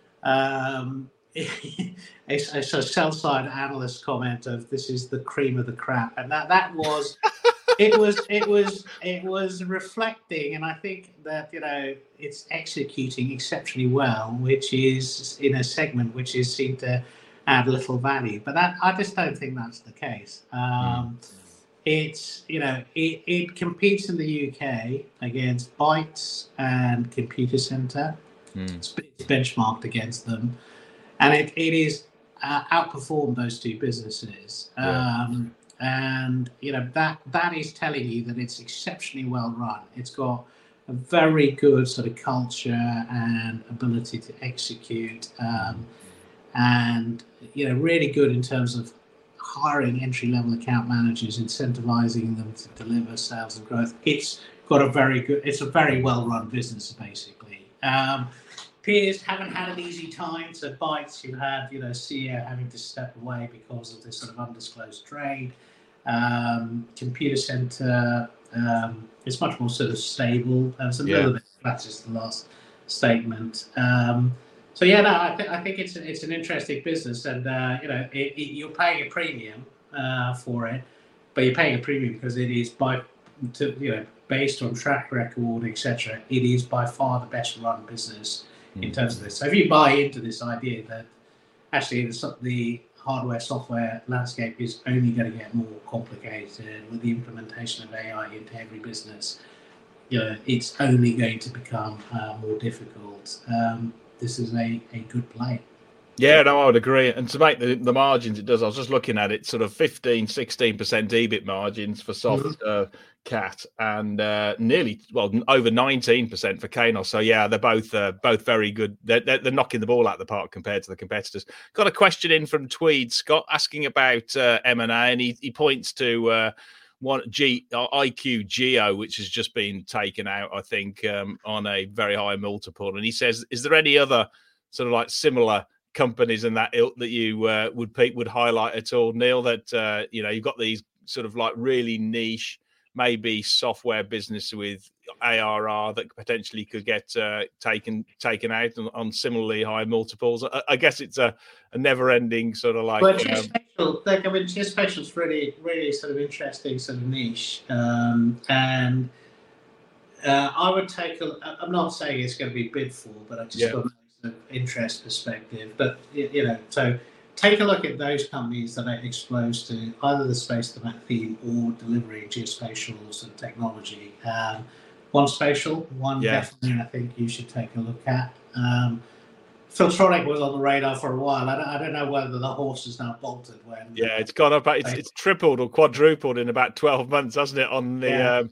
Um, a, a sell-side analyst comment of this is the cream of the crap, and that that was it was it was it was reflecting, and I think that, you know, it's executing exceptionally well, which is in a segment which is seen to add little value, but that I just don't think that's the case. Um, mm. It's, you know, it, it competes in the U K against Bytes and Computer Centre. Mm. It's, it's benchmarked against them. And it, it is uh, outperformed those two businesses. Yeah. Um, and, you know, that that is telling you that it's exceptionally well run. It's got a very good sort of culture and ability to execute. Um, and, you know, really good in terms of hiring entry-level account managers, incentivizing them to deliver sales and growth. It's got a very good, it's a very well-run business, basically. Um, Peers haven't had an easy time. So Bytes, you had, you know, C E O having to step away because of this sort of undisclosed trade. Um, Computer Centre um, is much more sort of stable. It was a yeah. little bit flat as the last statement. Um, so yeah, no, I think I think it's it's an interesting business, and uh, you know, it, it, you're paying a premium uh, for it, but you're paying a premium because it is by, to, you know, based on track record, et cetera. It is by far the best run business in terms of this. So if you buy into this idea that actually the, the hardware software landscape is only going to get more complicated with the implementation of A I into every business, you know, it's only going to become uh, more difficult. Um, this is a, a good play.
Yeah, no, I would agree. And to make the, the margins it does, I was just looking at it, sort of fifteen, sixteen percent E B I T margins for Soft mm-hmm. uh, Cat and uh, nearly, well, over nineteen percent for Kainos. So, yeah, they're both uh, both very good. They're, they're, they're knocking the ball out of the park compared to the competitors. Got a question in from Tweed Scott asking about uh, M and A, and he, he points to uh, one G, uh, I Q Geo, which has just been taken out, I think, um, on a very high multiple. And he says, is there any other sort of like similar companies in that ilk that you uh, would would highlight at all, Neil? That uh, you know, you've got these sort of like really niche, maybe software business with A R R that potentially could get uh, taken taken out on, on similarly high multiples. I, I guess it's a, a never-ending sort of like.
Well, Geospatial, like, I mean, Geospatial's really, really sort of interesting, sort of niche, um, and uh, I would take a. I'm not saying it's going to be bid for, but I just yeah. got an interest perspective. But you know, so take a look at those companies that are exposed to either the space domain theme or delivering geospatial sort of technology. Um, one spatial, one yeah. definitely I think you should take a look at. Um, Filtronic was on the radar for a while. I don't, I don't know whether the horse is now bolted. When
yeah, it's gone up. It's, it's tripled or quadrupled in about twelve months, hasn't it? On the yeah. um,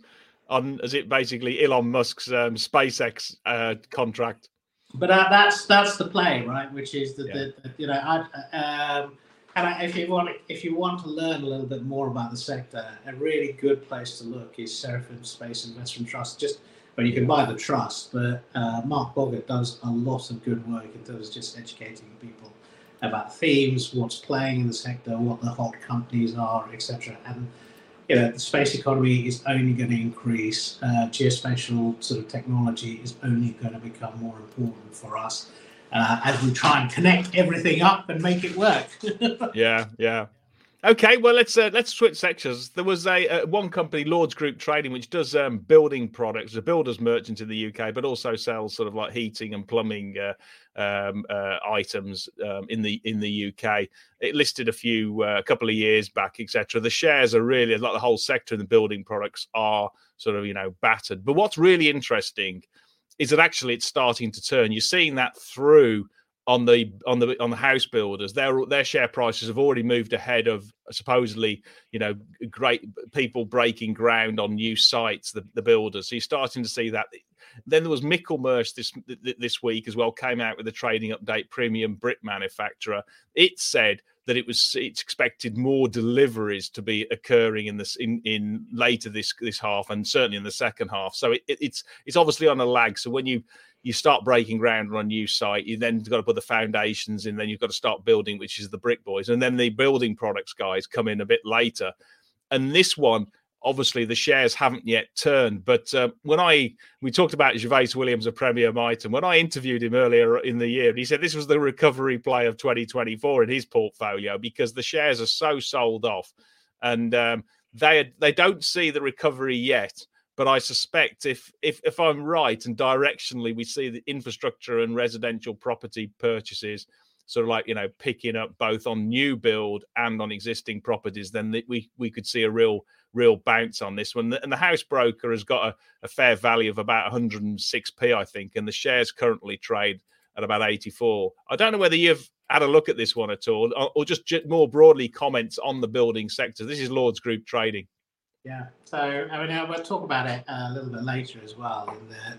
on, is it basically Elon Musk's um, SpaceX uh, contract?
But uh, that's that's the play, right? Which is that,
Yeah.
the, the, you know, I, um, and I, if you want if you want to learn a little bit more about the sector, a really good place to look is Seraphim Space Investment Trust. Just well, you can buy the trust, but uh, Mark Boggart does a lot of good work in terms of just educating people about themes, what's playing in the sector, what the hot companies are, et cetera. And you know, the space economy is only going to increase. Uh, geospatial sort of technology is only going to become more important for us uh, as we try and connect everything up and make it work.
yeah, yeah. Okay, well, let's uh, let's switch sectors. There was a uh, one company, Lords Group Trading, which does um, building products, a builder's merchant in the U K, but also sells sort of like heating and plumbing uh, um, uh, items um, in the in the U K. It listed a few uh, a couple of years back, et cetera. The shares are really, like the whole sector in the building products are sort of, you know, battered. But what's really interesting is that actually it's starting to turn. You're seeing that through. On the on the on the house builders, their their share prices have already moved ahead of supposedly, you know, great people breaking ground on new sites. The, the builders, so you're starting to see that. Then there was Michelmersh this this week as well. Came out with a trading update. Premium brick manufacturer. It said that it was it's expected more deliveries to be occurring in this in, in later this this half and certainly in the second half. So it, it, it's it's obviously on a lag. So when you you start breaking ground on a new site, you then got to put the foundations in, then you've got to start building, which is the brick boys. And then the building products guys come in a bit later. And this one, obviously the shares haven't yet turned. But uh, when I, we talked about Gervais Williams of Premier Miton, when I interviewed him earlier in the year, he said this was the recovery play of twenty twenty-four in his portfolio because the shares are so sold off and um, they they don't see the recovery yet. But I suspect if, if if I'm right and directionally we see the infrastructure and residential property purchases sort of like, you know, picking up both on new build and on existing properties, then the, we we could see a real real bounce on this one. And the house broker has got a, a fair value of about one hundred six p, I think, and the shares currently trade at about eighty-four. I don't know whether you've had a look at this one at all or, or just more broadly comments on the building sector. This is Lords Group Trading.
Yeah, so I mean, we'll talk about it a little bit later as well. In that,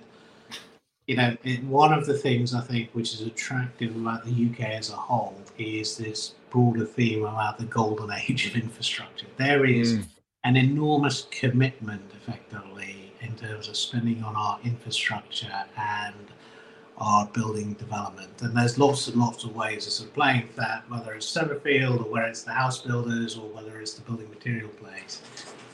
you know, it, one of the things I think which is attractive about the U K as a whole is this broader theme about the golden age of infrastructure. There is mm. an enormous commitment, effectively, in terms of spending on our infrastructure and our building development. And there's lots and lots of ways of sort of playing for that, whether it's Severfield or whether it's the house builders or whether it's the building material plays.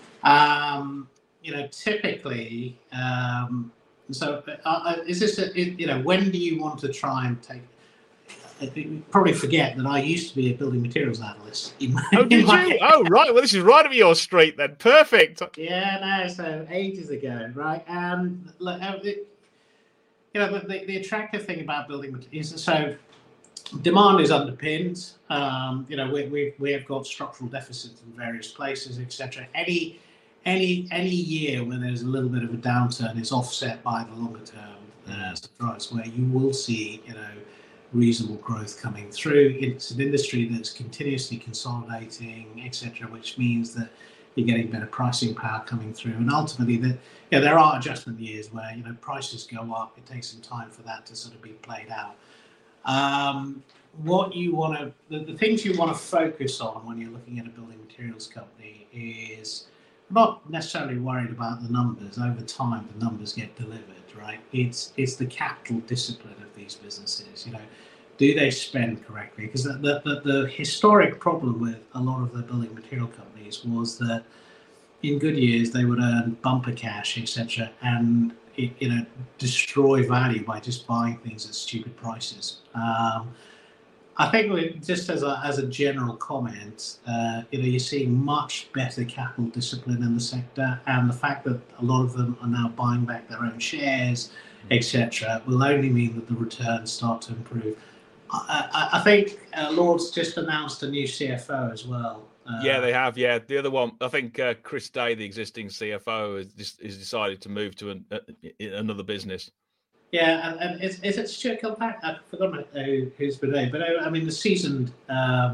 Um, you know, typically, um, so uh, is this, a, you know, when do you want to try and take, you probably forget that I used to be a building materials analyst. In my,
oh, did my, you? Oh, right. Well, this is right up your street then. Perfect.
Yeah, no, so ages ago, right? And, um, you know, the, the attractive thing about building materials is so demand is underpinned. Um, you know, we, we, we have got structural deficits in various places, et cetera. Any Any any year when there's a little bit of a downturn is offset by the longer term uh, surprise, where you will see, you know, reasonable growth coming through. It's an industry that's continuously consolidating, et cetera, which means that you're getting better pricing power coming through. And ultimately, that yeah, there are adjustment years where, you know, prices go up. It takes some time for that to sort of be played out. Um, what you want to, the, the things you want to focus on when you're looking at a building materials company is not necessarily worried about the numbers. Over time, the numbers get delivered, right? It's it's the capital discipline of these businesses. You know, do they spend correctly? Because the, the, the, the historic problem with a lot of the building material companies was that in good years they would earn bumper cash, et cetera, and it, you know, destroy value by just buying things at stupid prices. Um, I think we, just as a as a general comment, uh, you know, you're seeing much better capital discipline in the sector, and the fact that a lot of them are now buying back their own shares, et cetera, will only mean that the returns start to improve. I, I, I think uh, Lords just announced a new C F O as well. Uh,
yeah, they have. Yeah, the other one, I think uh, Chris Day, the existing C F O, has, has decided to move to an, uh, another business.
Yeah, and, and is, is it Stuart Kilpatrick? I forgot who, who's been there, but I, I mean, the seasoned um,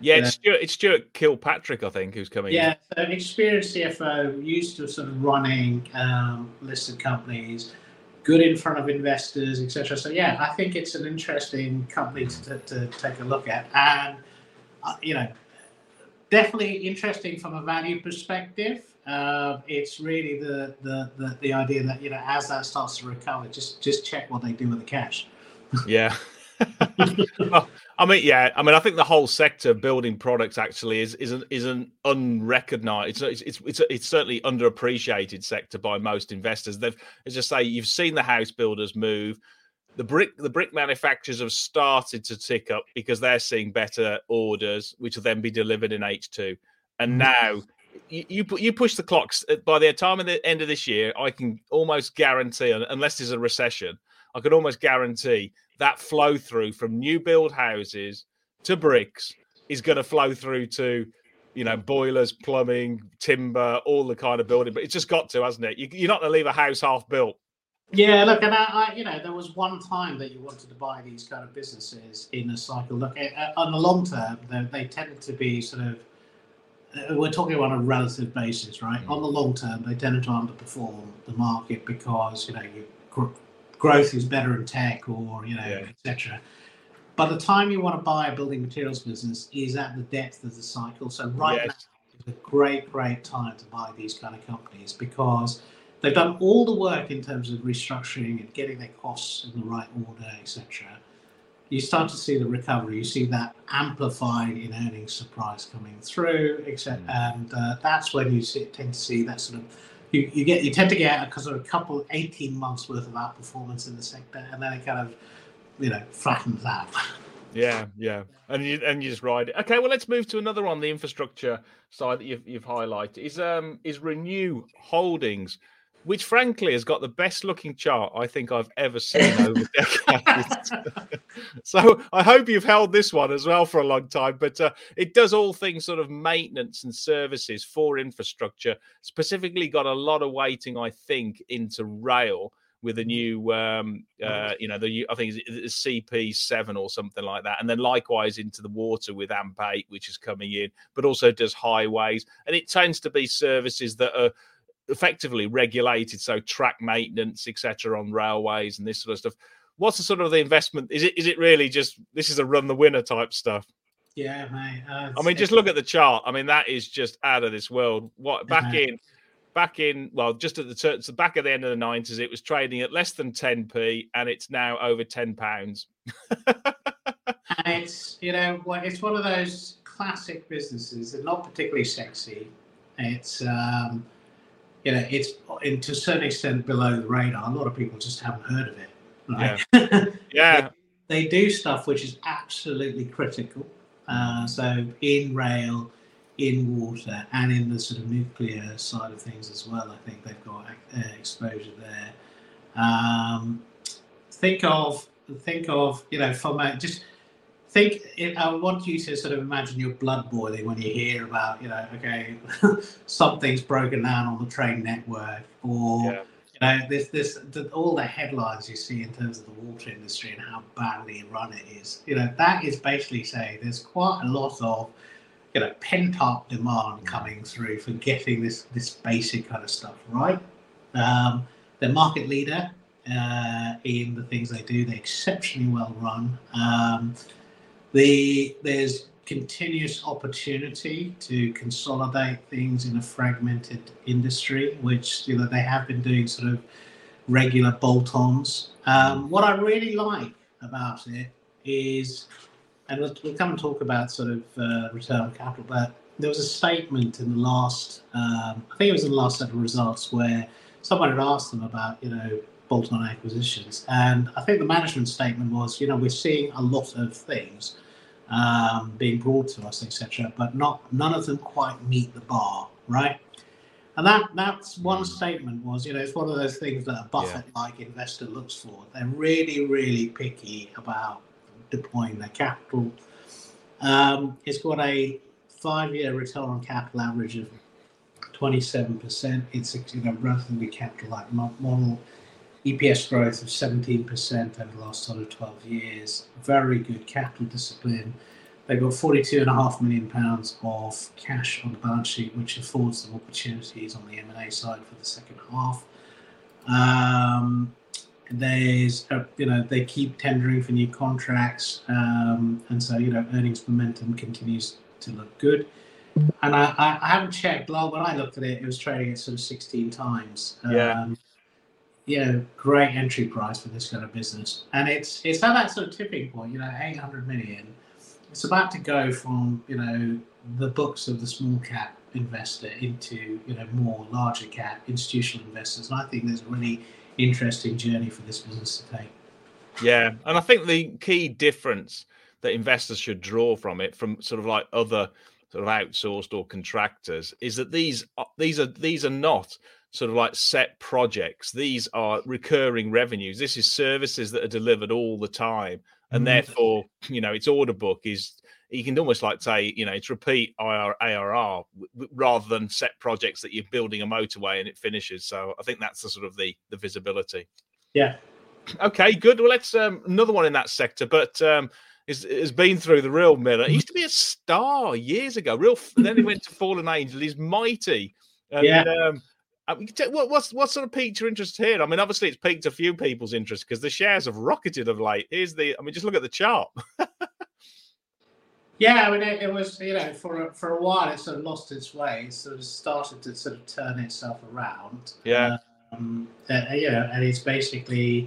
Yeah, it's Stuart, it's Stuart Kilpatrick, I think, who's coming
yeah,
in.
Yeah, so experienced C F O, used to sort of running um, listed companies, good in front of investors, et cetera. So yeah, I think it's an interesting company to, to take a look at, and uh, you know, definitely interesting from a value perspective. Uh, it's really the, the the the idea that, you know, as that starts to recover, just just check what they do with the cash.
Yeah. Well, I mean, yeah, I mean, I think the whole sector, building products, actually is is an is an unrecognised. It's it's it's it's certainly underappreciated sector by most investors. They've, as I say, you've seen the house builders move. The brick the brick manufacturers have started to tick up because they're seeing better orders, which will then be delivered in H two. And now you you, you push the clocks. By the time of the end of this year, I can almost guarantee, unless there's a recession, I can almost guarantee that flow through from new build houses to bricks is going to flow through to, you know, boilers, plumbing, timber, all the kind of building. But it's just got to, hasn't it? You, you're not going to leave a house half built.
Yeah, look, and I, I, you know, there was one time that you wanted to buy these kind of businesses in a cycle. Look, uh, on the long term, they, they tended to be sort of, uh, we're talking on a relative basis, right? Mm-hmm. On the long term, they tended to underperform the market because, you know, you gr- growth is better in tech, or, you know, yeah. et cetera. By the time you want to buy a building materials business is at the depth of the cycle. So right yes. now is a great, great time to buy these kind of companies because they've done all the work in terms of restructuring and getting their costs in the right order, et cetera. You start to see the recovery. You see that amplified in earnings surprise coming through, et cetera. Mm. And uh, that's when you see, tend to see that sort of You, you get you tend to get a, sort of a couple eighteen months worth of outperformance in the sector, and then it kind of, you know, flattens out.
Yeah, yeah, and you and you just ride it. Okay, well, let's move to another one. The infrastructure side that you've you've highlighted is um is Renew Holdings, which frankly has got the best looking chart I think I've ever seen over decades. So I hope you've held this one as well for a long time, but uh, it does all things sort of maintenance and services for infrastructure, specifically got a lot of weighting, I think, into rail with a new, um, uh, you know, the I think it's C P seven or something like that. And then likewise into the water with A M P eight, which is coming in, but also does highways. And it tends to be services that are effectively regulated, so track maintenance, et cetera, on railways and this sort of stuff. What's the sort of the investment? Is it is it really just this is a run the winner type stuff?
Yeah, mate. Uh,
I mean, just look at the chart. I mean, that is just out of this world. What back in, back in, well, just at the turn, so back at the end of the nineties, it was trading at less than ten p, and it's now over ten pounds.
And it's, you know, it's one of those classic businesses. They're not particularly sexy. It's um, you know, it's in, to a certain extent below the radar. A lot of people just haven't heard of it. Right?
Yeah. yeah.
They, they do stuff which is absolutely critical. Uh, so in rail, in water, and in the sort of nuclear side of things as well, I think they've got uh, exposure there. Um, think of, think of, you know, from a, just think, I want you to sort of imagine your blood boiling when you hear about, you know, okay, something's broken down on the train network, or, yeah. you know, this, this, the, all the headlines you see in terms of the water industry and how badly run it is. You know, that is basically saying there's quite a lot of, you know, pent-up demand coming through for getting this, this basic kind of stuff right. Um, they're market leader uh, in the things they do. They're exceptionally well run. Um, The there's continuous opportunity to consolidate things in a fragmented industry, which, you know, they have been doing sort of regular bolt-ons. Um, what I really like about it is, and we'll, we'll come and talk about sort of uh, return on capital, but there was a statement in the last, um, I think it was in the last set of results, where someone had asked them about, you know, bolt-on acquisitions. And I think the management statement was, you know, we're seeing a lot of things um, being brought to us, et cetera, but not none of them quite meet the bar, right? And that that's one statement was, you know, it's one of those things that a Buffett-like yeah. investor looks for. They're really, really picky about deploying their capital. Um, it's got a five-year return on capital average of twenty-seven percent. It's a, you know, relatively capital-like model. E P S growth of seventeen percent over the last sort of twelve years. Very good capital discipline. They've got forty-two and a half million pounds of cash on the balance sheet, which affords them opportunities on the M and A side for the second half. Um, there's, uh, you know, they keep tendering for new contracts, um, and so, you know, earnings momentum continues to look good. And I, I, I haven't checked. Well, when I looked at it, it was trading at sort of sixteen times.
Yeah.
Um, you know, great entry price for this kind of business, and it's it's at that sort of tipping point. You know, eight hundred million. It's about to go from, you know, the books of the small cap investor into, you know, more larger cap institutional investors. And I think there's a really interesting journey for this business to take.
Yeah. And I think the key difference that investors should draw from it, from sort of like other sort of outsourced or contractors, is that these these are these are not sort of like set projects. These are recurring revenues. This is services that are delivered all the time. And therefore, you know, its order book is, you can almost like say, you know, it's repeat A R R rather than set projects that you're building a motorway and it finishes. So I think that's the sort of the, the visibility.
Yeah.
Okay, good. Well, let's um, another one in that sector, but um, is has been through the real mirror. It used to be a star years ago. Real. Then he went to Fallen Angel. He's mighty. And,
yeah.
Um, What, what's what sort of piqued your interest here? I mean, obviously, it's piqued a few people's interest because the shares have rocketed of late. Here's the, I mean, just look at the chart.
Yeah, I mean, it, it was, you know, for a, for a while, it sort of lost its way. It sort of started to sort of turn itself around.
Yeah.
Um, uh, you know, and it's basically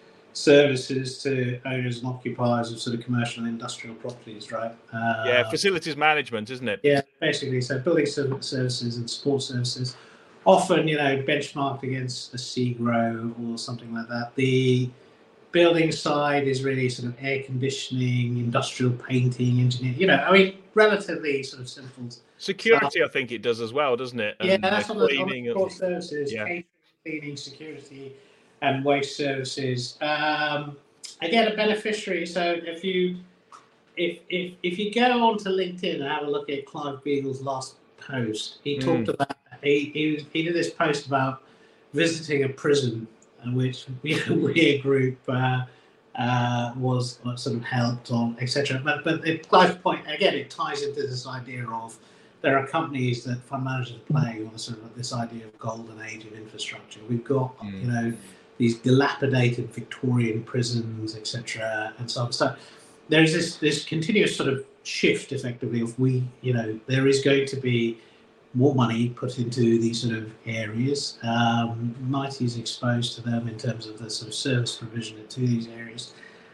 services to owners and occupiers of sort of commercial and industrial properties, right? Uh,
yeah, facilities management, isn't it?
Yeah, basically. So building services and support services. Often, you know, benchmarked against a SEGRO or something like that. The building side is really sort of air conditioning, industrial painting, engineering. You know, I mean, relatively sort of simple.
Security, stuff. I think it does as well, doesn't it?
And yeah, that's
uh,
on the, on the core services, yeah. Catering, cleaning, security, and waste services. Um, again, a beneficiary. So if you if if if you go onto LinkedIn and have a look at Clive Beagle's last post, he mm. talked about. He, he he did this post about visiting a prison, which we, we a group uh, uh, was sort of helped on, et cetera. But but the Clive's point again, it ties into this idea of there are companies that fund managers are playing on sort of this idea of golden age of infrastructure. We've got mm. you know these dilapidated Victorian prisons, et cetera, and so on. So there is this this continuous sort of shift, effectively, of we you know there is going to be more money put into these sort of areas. Um, Mighty is exposed to them in terms of the sort of service provision to these areas.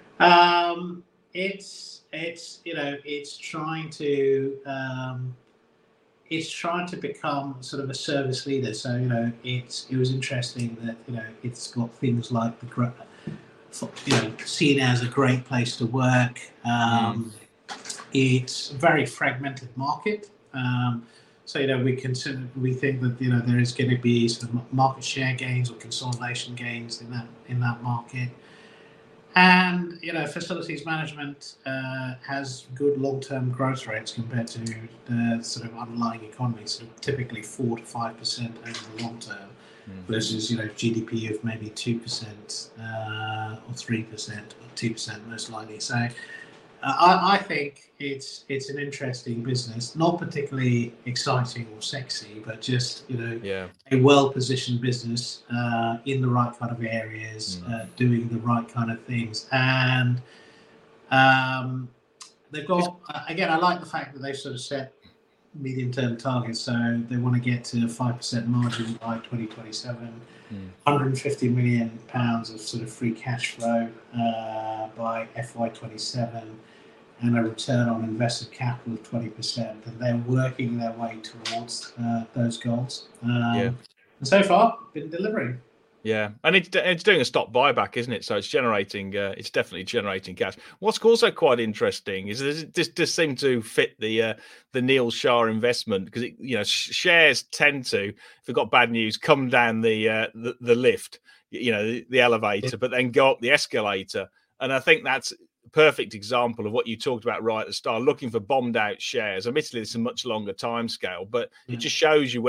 Um, it's it's you know it's trying to um, it's trying to become sort of a service leader. So you know it's it was interesting that you know it's got things like the you know seen as a great place to work. Um, mm. It's a very fragmented market. Um, So, you know, we consider, we think that, you know, there is going to be sort of market share gains or consolidation gains in that in that market. And, you know, facilities management uh, has good long-term growth rates compared to the sort of underlying economy, sort of typically four to five percent over the long term, mm. versus, you know, G D P of maybe two percent uh, or three percent or two percent most likely. So, Uh, I, I think it's it's an interesting business, not particularly exciting or sexy, but just you know
yeah.
a well-positioned business uh, in the right kind of areas, mm. uh, doing the right kind of things, and um, they've got uh, again. I like the fact that they've sort of set medium-term targets, so they want to get to a five percent margin by twenty twenty-seven. Mm. one hundred fifty million pounds of sort of free cash flow uh, by F Y twenty-seven, and a return on invested capital of twenty percent. And they're working their way towards uh, those goals. Um, yeah. And so far, been delivering.
Yeah, and it's it's doing a stock buyback, isn't it? So it's generating, uh, it's definitely generating cash. What's also quite interesting is that this just seem to fit the uh, the Neil Shah investment, because you know shares tend to, if they've got bad news, come down the uh, the, the lift, you know, the, the elevator, yeah. but then go up the escalator. And I think that's a perfect example of what you talked about right at the start, looking for bombed out shares. Admittedly, it's a much longer time scale, but yeah. it just shows you when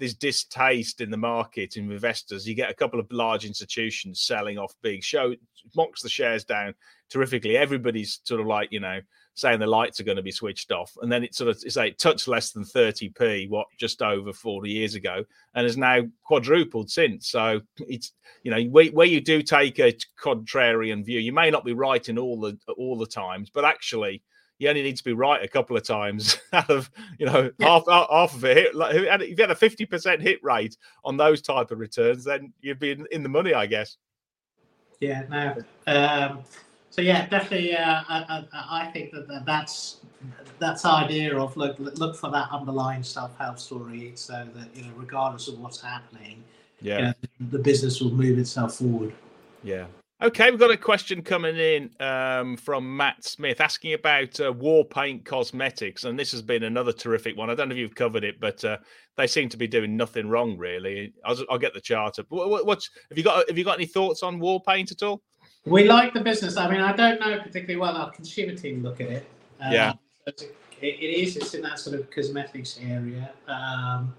this distaste in the market in investors. You get a couple of large institutions selling off big, show knocks the shares down terrifically. Everybody's sort of like, you know, saying the lights are going to be switched off, and then it sort of it's like touched less than thirty p, what, just over forty years ago, and has now quadrupled since. So it's, you know, where, where you do take a contrarian view, you may not be right in all the all the times, but actually you only need to be right a couple of times out of, you know, yeah. half half of it. Like, if you had a fifty percent hit rate on those type of returns, then you'd be in, in the money, I guess.
Yeah, no. Um, so yeah, definitely. Uh, I, I, I think that that's that's the idea of look look for that underlying self-help story, so that, you know, regardless of what's happening, yeah, you know, the business will move itself forward.
Yeah. Okay, we've got a question coming in um, from Matt Smith asking about uh, Warpaint Cosmetics, and this has been another terrific one. I don't know if you've covered it, but uh, they seem to be doing nothing wrong, really. I'll, I'll get the chart up. What, what's have you got? Have you got any thoughts on Warpaint at all?
We like the business. I mean, I don't know particularly well. Our consumer team look at it. Um,
yeah,
it, it is. It's in that sort of cosmetics area. Um,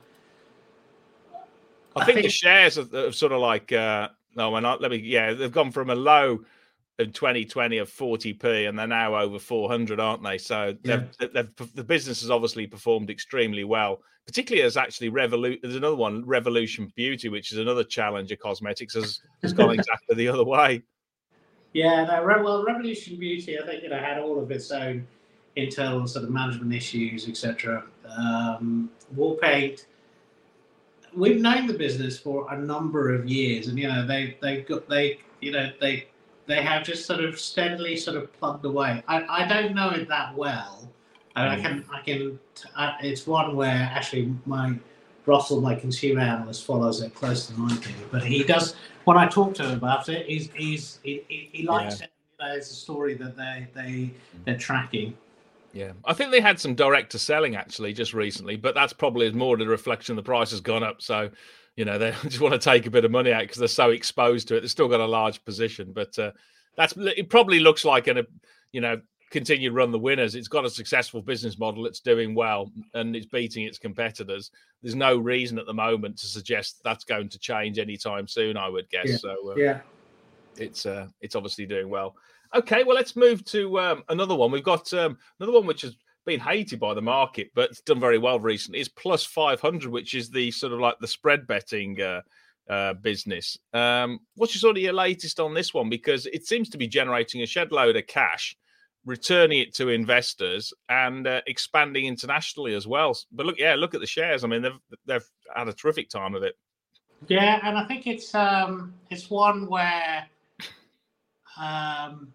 I, I think, think the shares are, are sort of like. Uh, No, we're not. Let me. Yeah, they've gone from a low in twenty twenty of forty p, and they're now over four hundred, aren't they? So yeah. they've, they've, the business has obviously performed extremely well. Particularly as actually Revolu- There's another one, Revolution Beauty, which is another challenger cosmetics, has, has gone exactly the other way.
Yeah, no, well, Revolution Beauty, I think, you know, had all of its own internal sort of management issues, et cetera. Um, Warpaint. We've known the business for a number of years, and you know they they got they you know they they have just sort of steadily sort of plugged away. I, I don't know it that well, and I can I can I, it's one where actually my Russell, my consumer analyst, follows it closer than I do. But he does, when I talk to him about it, he's he's he, he, he likes yeah. it. You know, it's a story that they they they're tracking.
Yeah, I think they had some direct to selling actually just recently, but that's probably more the reflection the price has gone up. So, you know, they just want to take a bit of money out because they're so exposed to it. They've still got a large position, but uh, that's it. Probably looks like an, you know, continue to run the winners. It's got a successful business model. It's doing well and it's beating its competitors. There's no reason at the moment to suggest that's going to change anytime soon, I would guess.
Yeah.
So, uh,
yeah,
it's uh, it's obviously doing well. Okay, well, let's move to um, another one. We've got um, another one which has been hated by the market, but it's done very well recently. It's Plus five hundred, which is the sort of like the spread betting uh, uh, business. Um, what's your sort of your latest on this one? Because it seems to be generating a shed load of cash, returning it to investors, and uh, expanding internationally as well. But look, yeah, look at the shares. I mean, they've they've had a terrific time of it.
Yeah, and I think it's um, it's one where. Um,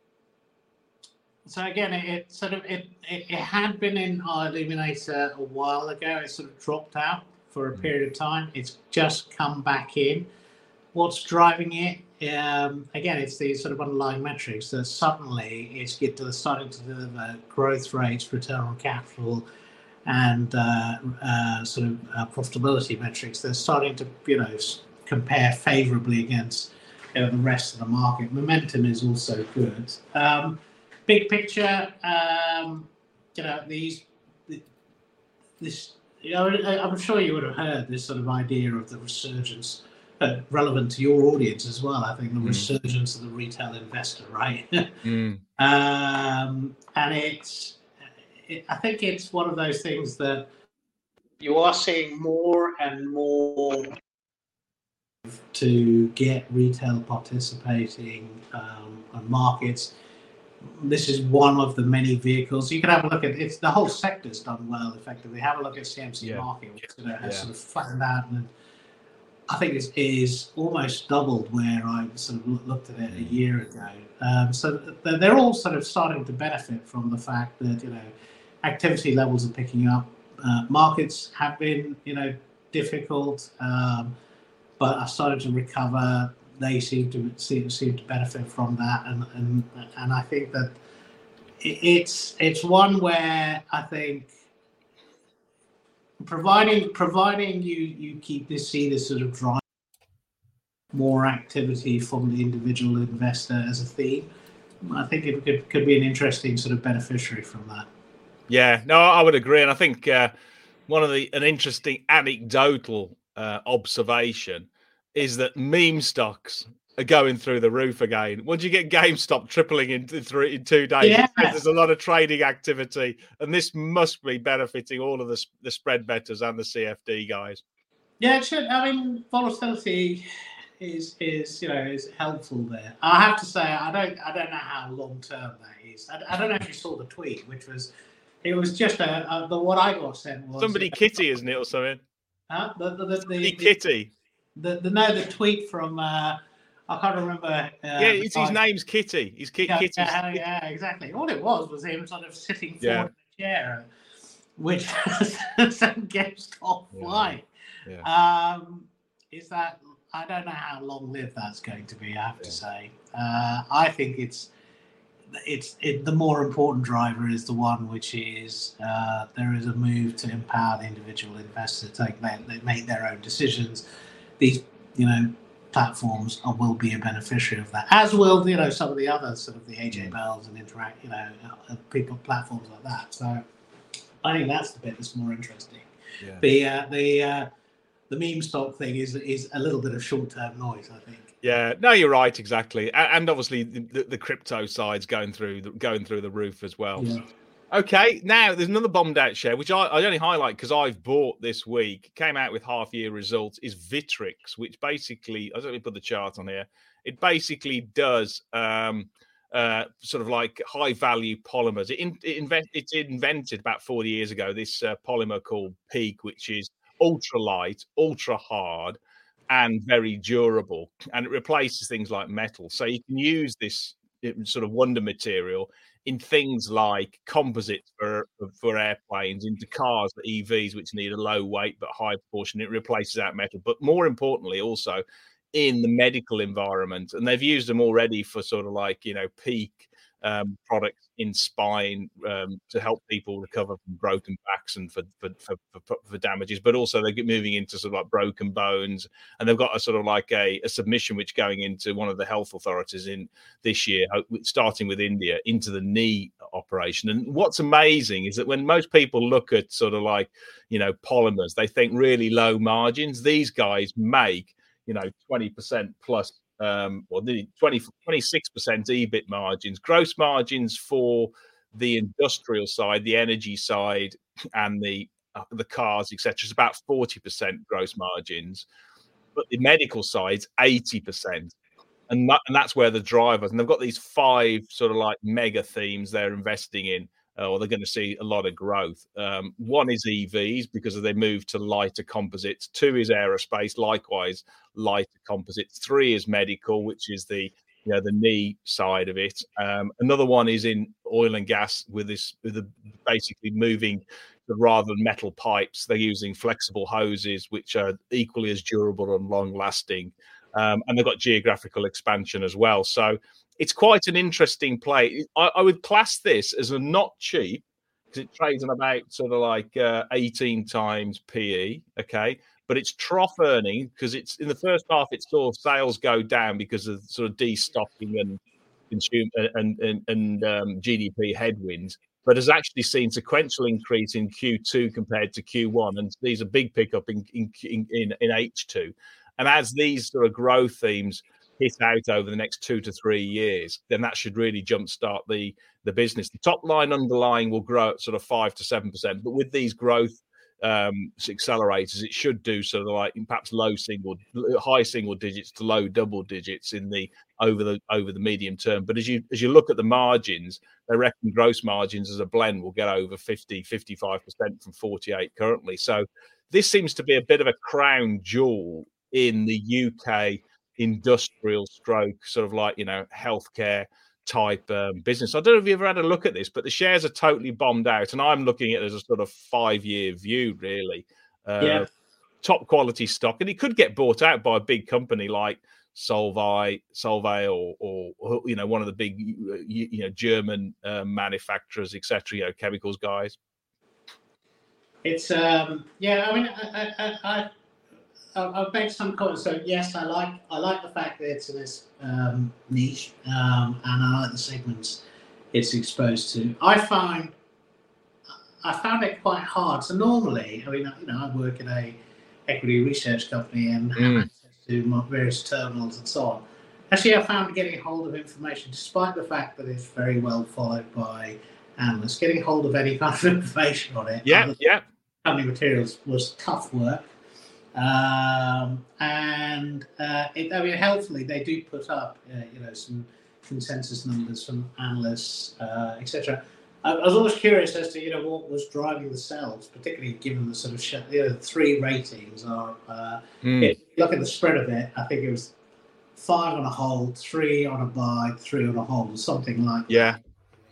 So again, it, it sort of it, it it had been in our Illuminator a while ago. It sort of dropped out for a period of time. It's just come back in. What's driving it? Um, again, it's these sort of underlying metrics that suddenly it's get to the, starting to deliver growth rates, return on capital, and uh, uh, sort of uh, profitability metrics. They're starting to, you know, compare favourably against, you know, the rest of the market. Momentum is also good. Um, Big picture, um, you know, these, this, you know, I'm sure you would have heard this sort of idea of the resurgence, uh, relevant to your audience as well. I think the mm. resurgence of the retail investor, right? mm. um, and it's, it, I think it's one of those things that you are seeing more and more to get retail participating um, on markets. This is one of the many vehicles. You can have a look at it's the whole sector's done well. Effectively, have a look at C M C yeah. Market, which you know, has yeah. sort of flattened out, and I think it is almost doubled where I sort of looked at it a year ago. Um, so they're all sort of starting to benefit from the fact that, you know, activity levels are picking up. Uh, markets have been, you know, difficult, um, but are starting to recover. They seem to seem, seem to benefit from that, and and and I think that it's it's one where I think providing providing you you keep this see this sort of drive more activity from the individual investor as a theme, I think it could could be an interesting sort of beneficiary from that.
Yeah, no, I would agree, and I think. Uh... One of the an interesting anecdotal uh, observation is that meme stocks are going through the roof again. Once you get GameStop tripling in three in two days,
Yeah.
there's a lot of trading activity, and this must be benefiting all of the the spread bettors and the C F D guys.
Yeah, it should. I mean, volatility is is you know is helpful there. I have to say, I don't I don't know how long term that is. I, I don't know if you saw the tweet, which was it was just a, a the what I got sent was
Somebody
uh,
Kitty, isn't it, or something?
Uh, the, the, the,
Somebody
the,
Kitty.
The, the no the tweet from uh, I can't remember. Uh,
yeah, it's, his name's Kitty. He's Ki-
yeah,
Kitty.
Yeah, yeah, exactly. All it was was him sort of sitting forward
Yeah.
in a chair, which sent GameStop flying.
Yeah.
Um, is that I don't know how long lived that's going to be. I have to say. Uh, I think it's it's it, the more important driver is the one which is uh, there is a move to empower the individual investor to take they, they make their own decisions. These you know platforms are, will be a beneficiary of that, as will you know some of the other sort of the A J Bells and Interact you know uh, people platforms like that. So I think that's the bit that's more interesting.
Yeah.
The uh, the uh, the meme stock thing is is a little bit of short term noise, I think.
Yeah, no, you're right, exactly, and, and obviously the, the, the crypto side's going through the, going through the roof as well.
Yeah.
Okay, now there's another bombed out share which I, I only highlight because I've bought this week. Came out with half year results. Is Vitrix, which basically I don't know, put the chart on here. It basically does um, uh, sort of like high value polymers. It, in, it, invent, it invented about forty years ago this uh, polymer called PEEK, which is ultra light, ultra hard, and very durable, and it replaces things like metal. So you can use this sort of wonder material in things like composites for for airplanes, into cars, E Vs, which need a low weight but high proportion. It replaces that metal, but more importantly, also in the medical environment. And they've used them already for sort of like you know PEEK um, products in spine um, to help people recover from broken backs and for for, for for for damages, but also they're moving into sort of like broken bones, and they've got a sort of like a, a submission which going into one of the health authorities in this year, starting with India, into the knee operation. And what's amazing is that when most people look at sort of like you know polymers, they think really low margins. These guys make you know twenty percent plus um or the twenty, twenty-six percent E B I T margins, gross margins for the industrial side, the energy side, and the uh, the cars, etc. It's about forty percent gross margins, but the medical side's eighty percent, and that, and that's where the drivers, and they've got these five sort of like mega themes they're investing in, uh, or they're going to see a lot of growth. Um, one is E Vs because they move to lighter composites. Two is aerospace, likewise lighter composites. Three is medical, which is the you know the knee side of it. Um, another one is in oil and gas with this with the basically moving rather than metal pipes. They're using flexible hoses, which are equally as durable and long lasting. Um, and they've got geographical expansion as well. So it's quite an interesting play. I, I would class this as a not cheap because it trades on about sort of like uh, eighteen times P E. Okay. But it's trough earning because it's in the first half, it saw sales go down because of sort of destocking and consumer and, and, and um, G D P headwinds, but has actually seen sequential increase in Q two compared to Q one. And these are big pickup in, in, in, in H two. And as these sort of growth themes hit out over the next two to three years, then that should really jumpstart the, the business. The top line underlying will grow at sort of five to seven percent. But with these growth um, accelerators, it should do sort of like perhaps low single, high single digits to low double digits in the over the over the medium term. But as you as you look at the margins, they reckon gross margins as a blend will get over fifty, fifty-five percent from forty-eight currently. So this seems to be a bit of a crown jewel in the U K industrial stroke, sort of like, you know, healthcare type um, business. I don't know if you've ever had a look at this, but the shares are totally bombed out. And I'm looking at it as a sort of five year view, really. Uh,
yeah.
Top quality stock. And it could get bought out by a big company like Solvay, Solvay or, or, you know, one of the big, you, you know, German uh, manufacturers, et cetera, you know, chemicals guys.
It's, um, yeah, I mean, I, I, I, I'll make some comments. So yes, I like I like the fact that it's in this um, niche, um, and I like the segments it's exposed to. I find I found it quite hard. So normally, I mean, you know, I work in a equity research company and have
Mm.
access to my various terminals and so on. Actually, I found getting hold of information, despite the fact that it's very well followed by analysts, getting hold of any kind of information on it,
Yeah,
other than
yeah.
company materials, was tough work. Um, and uh, it, I mean, helpfully, they do put up, uh, you know, some consensus numbers from analysts, uh, et cetera. I, I was always curious as to, you know, what was driving the sales, particularly given the sort of sh- you know, three ratings are. Uh,
Mm.
If you look at the spread of it, I think it was five on a hold, three on a buy, three on a hold, something like
Yeah.
that.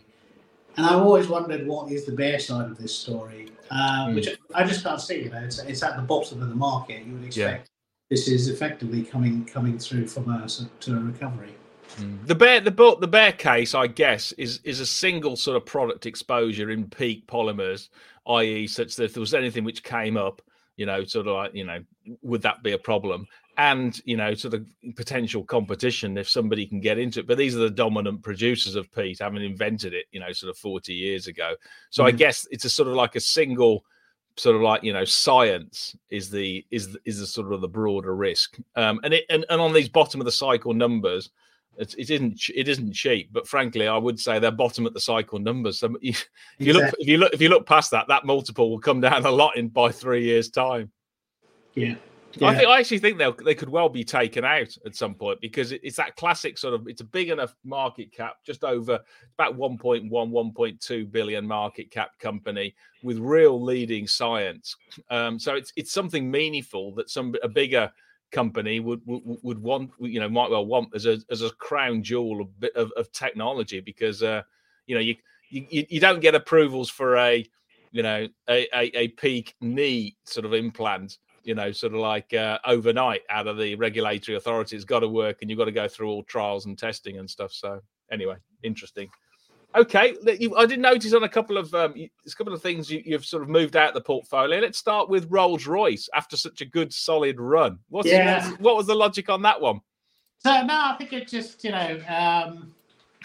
And I've always wondered what is the bear side of this story, uh,
Mm.
which I just can't see. You know, it's, it's at the bottom of the market. You would expect this is effectively coming coming through from a to a recovery.
Mm. The bear, the bu- the bear case, I guess, is is a single sort of product exposure in peak polymers, that is, such that if there was anything which came up, you know, sort of like, you know, would that be a problem? And, you know, sort of potential competition if somebody can get into it. But these are the dominant producers of peat, having invented it, you know, sort of forty years ago. So
Mm.
I guess it's a sort of like a single sort of like, you know, science is the is is the sort of the broader risk. Um, and it and, and on these bottom of the cycle numbers, It's, it isn't it isn't cheap, but frankly, I would say they're bottom at the cycle numbers. So if you look if you look if you look past that, that multiple will come down a lot in by three years' time.
Yeah, yeah.
I think I actually think they they could well be taken out at some point because it, it's that classic sort of it's a big enough market cap, just over about one point one, one point two billion market cap company with real leading science. Um, so it's it's something meaningful that some a bigger company would, would would want, you know, might well want as a as a crown jewel of bit of, of technology, because uh you know you, you you don't get approvals for a you know a, a a peak knee sort of implant, you know, sort of like uh, overnight out of the regulatory authority. It's got to work, and you've got to go through all trials and testing and stuff. So anyway, interesting. Okay, I did notice on a couple of um, a couple of things you, you've sort of moved out the portfolio. Let's start with Rolls Royce after such a good solid run. What's,
Yeah.
what, what was the logic on that one?
So no, I think it just, you know, um,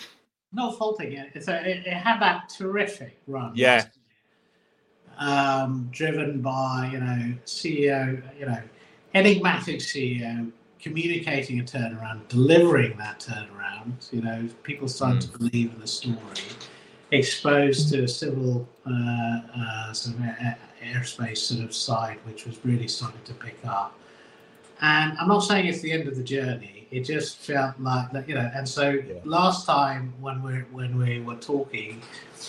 not faulting it. It's a, it, it had that terrific run.
Yeah.
Um, driven by, you know, C E O, you know, enigmatic C E O, communicating a turnaround, delivering that turnaround. You know, people started mm. to believe in the story. Exposed to a civil uh, uh, sort of air, airspace sort of side, which was really starting to pick up. And I'm not saying it's the end of the journey. It just felt like that, you know. And so yeah. last time when we when we were talking,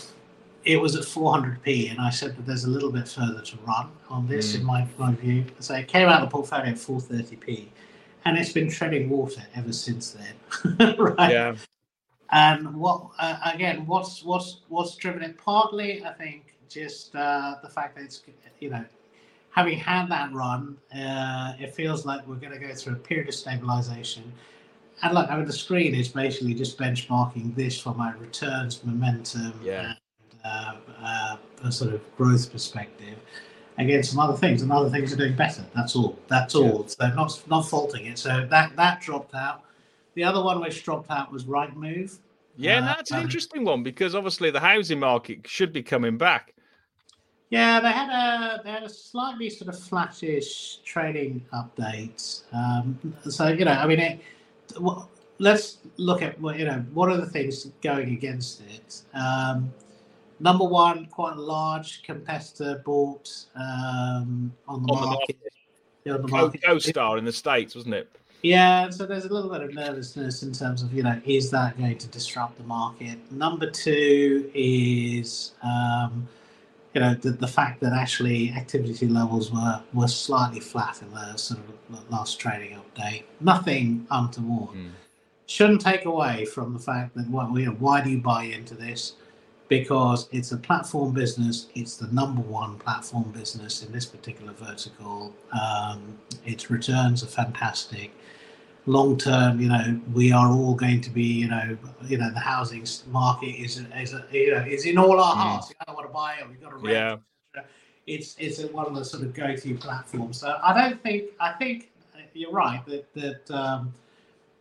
it was at four hundred p, and I said that there's a little bit further to run on this, mm. in my, my view. So it came out of the portfolio at four thirty p, and it's been treading water ever since then. Right?
Yeah.
And what uh, again? What's what's what's driven it? Partly, I think, just uh, the fact that it's, you know, having had that run, uh, it feels like we're going to go through a period of stabilization. And look, I mean, the screen is basically just benchmarking this from a returns momentum.
Yeah.
Uh, uh, a sort of growth perspective against some other things, and other things are doing better. That's all. That's all. Yeah. So not not faulting it. So that that dropped out. The other one which dropped out was Rightmove.
Yeah,
uh,
that's an
um,
interesting one, because obviously the housing market should be coming back.
Yeah, they had a they had a slightly sort of flattish trading update. Um, so you know, I mean, it, well, let's look at what you know. What are the things going against it? Um, Number one, quite a large competitor bought um, on the
on
market.
The market.
On the market.
CoStar in the States, wasn't it?
Yeah, so there's a little bit of nervousness in terms of, you know, is that going to disrupt the market? Number two is, um, you know, the, the fact that actually activity levels were, were slightly flat in the sort of last trading update. Nothing untoward. Mm. Shouldn't take away from the fact that, well, you know, why do you buy into this? Because it's a platform business. It's the number one platform business in this particular vertical. Um, its returns are fantastic. Long term, you know, we are all going to be, you know, you know, the housing market is, is a, you know, is in all our hearts. Mm. You don't want to buy it, we've got to rent.
Yeah.
Et it's it's one of the sort of go-to platforms. So I don't think I think you're right that that. Um,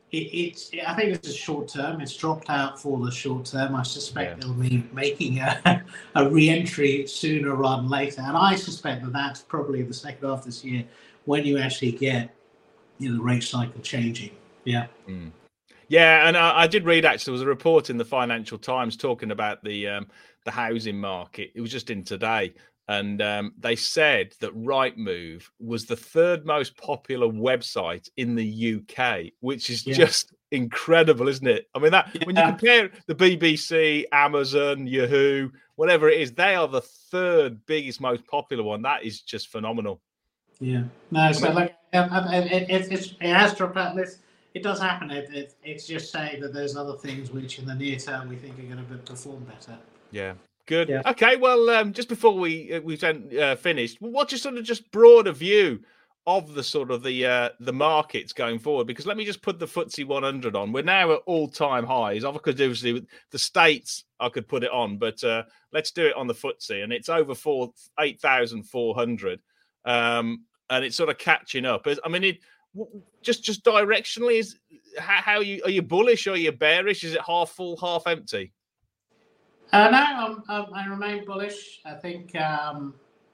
it, it's. I think it's a short term. It's dropped out for the short term. I suspect
Yeah.
they'll be making a, a re-entry sooner rather than later. And I suspect that that's probably the second half of this year when you actually get, you know, the rate cycle changing. Yeah.
Mm. Yeah, and I, I did read actually there was a report in the Financial Times talking about the um, the housing market. It was just in today, and um, they said that Rightmove was the third most popular website in the U K, which is
Yeah.
just incredible, isn't it? I mean, that when you
Yeah.
compare the B B C, Amazon, Yahoo, whatever it is, they are the third biggest, most popular one. That is just phenomenal.
Yeah. No, so
mean-
like um, um, it, it, it's it's- it has dropped out. It's, it does happen. It, it, it's just saying that there's other things which in the near term we think are going to perform better.
Yeah. Good.
Yeah.
Okay. Well, um, just before we uh, we've done, uh, finished, what's your sort of just broader view of the sort of the uh, the markets going forward? Because let me just put the F T S E one hundred on. We're now at all time highs. I could obviously with the states, I could put it on, but uh, let's do it on the F T S E, and it's over four eight thousand four hundred, um, and it's sort of catching up. I mean, it w- just just directionally is how, how you are you bullish or are you bearish? Is it half full, half empty?
Uh, no, I'm, I'm, I remain bullish. I think um,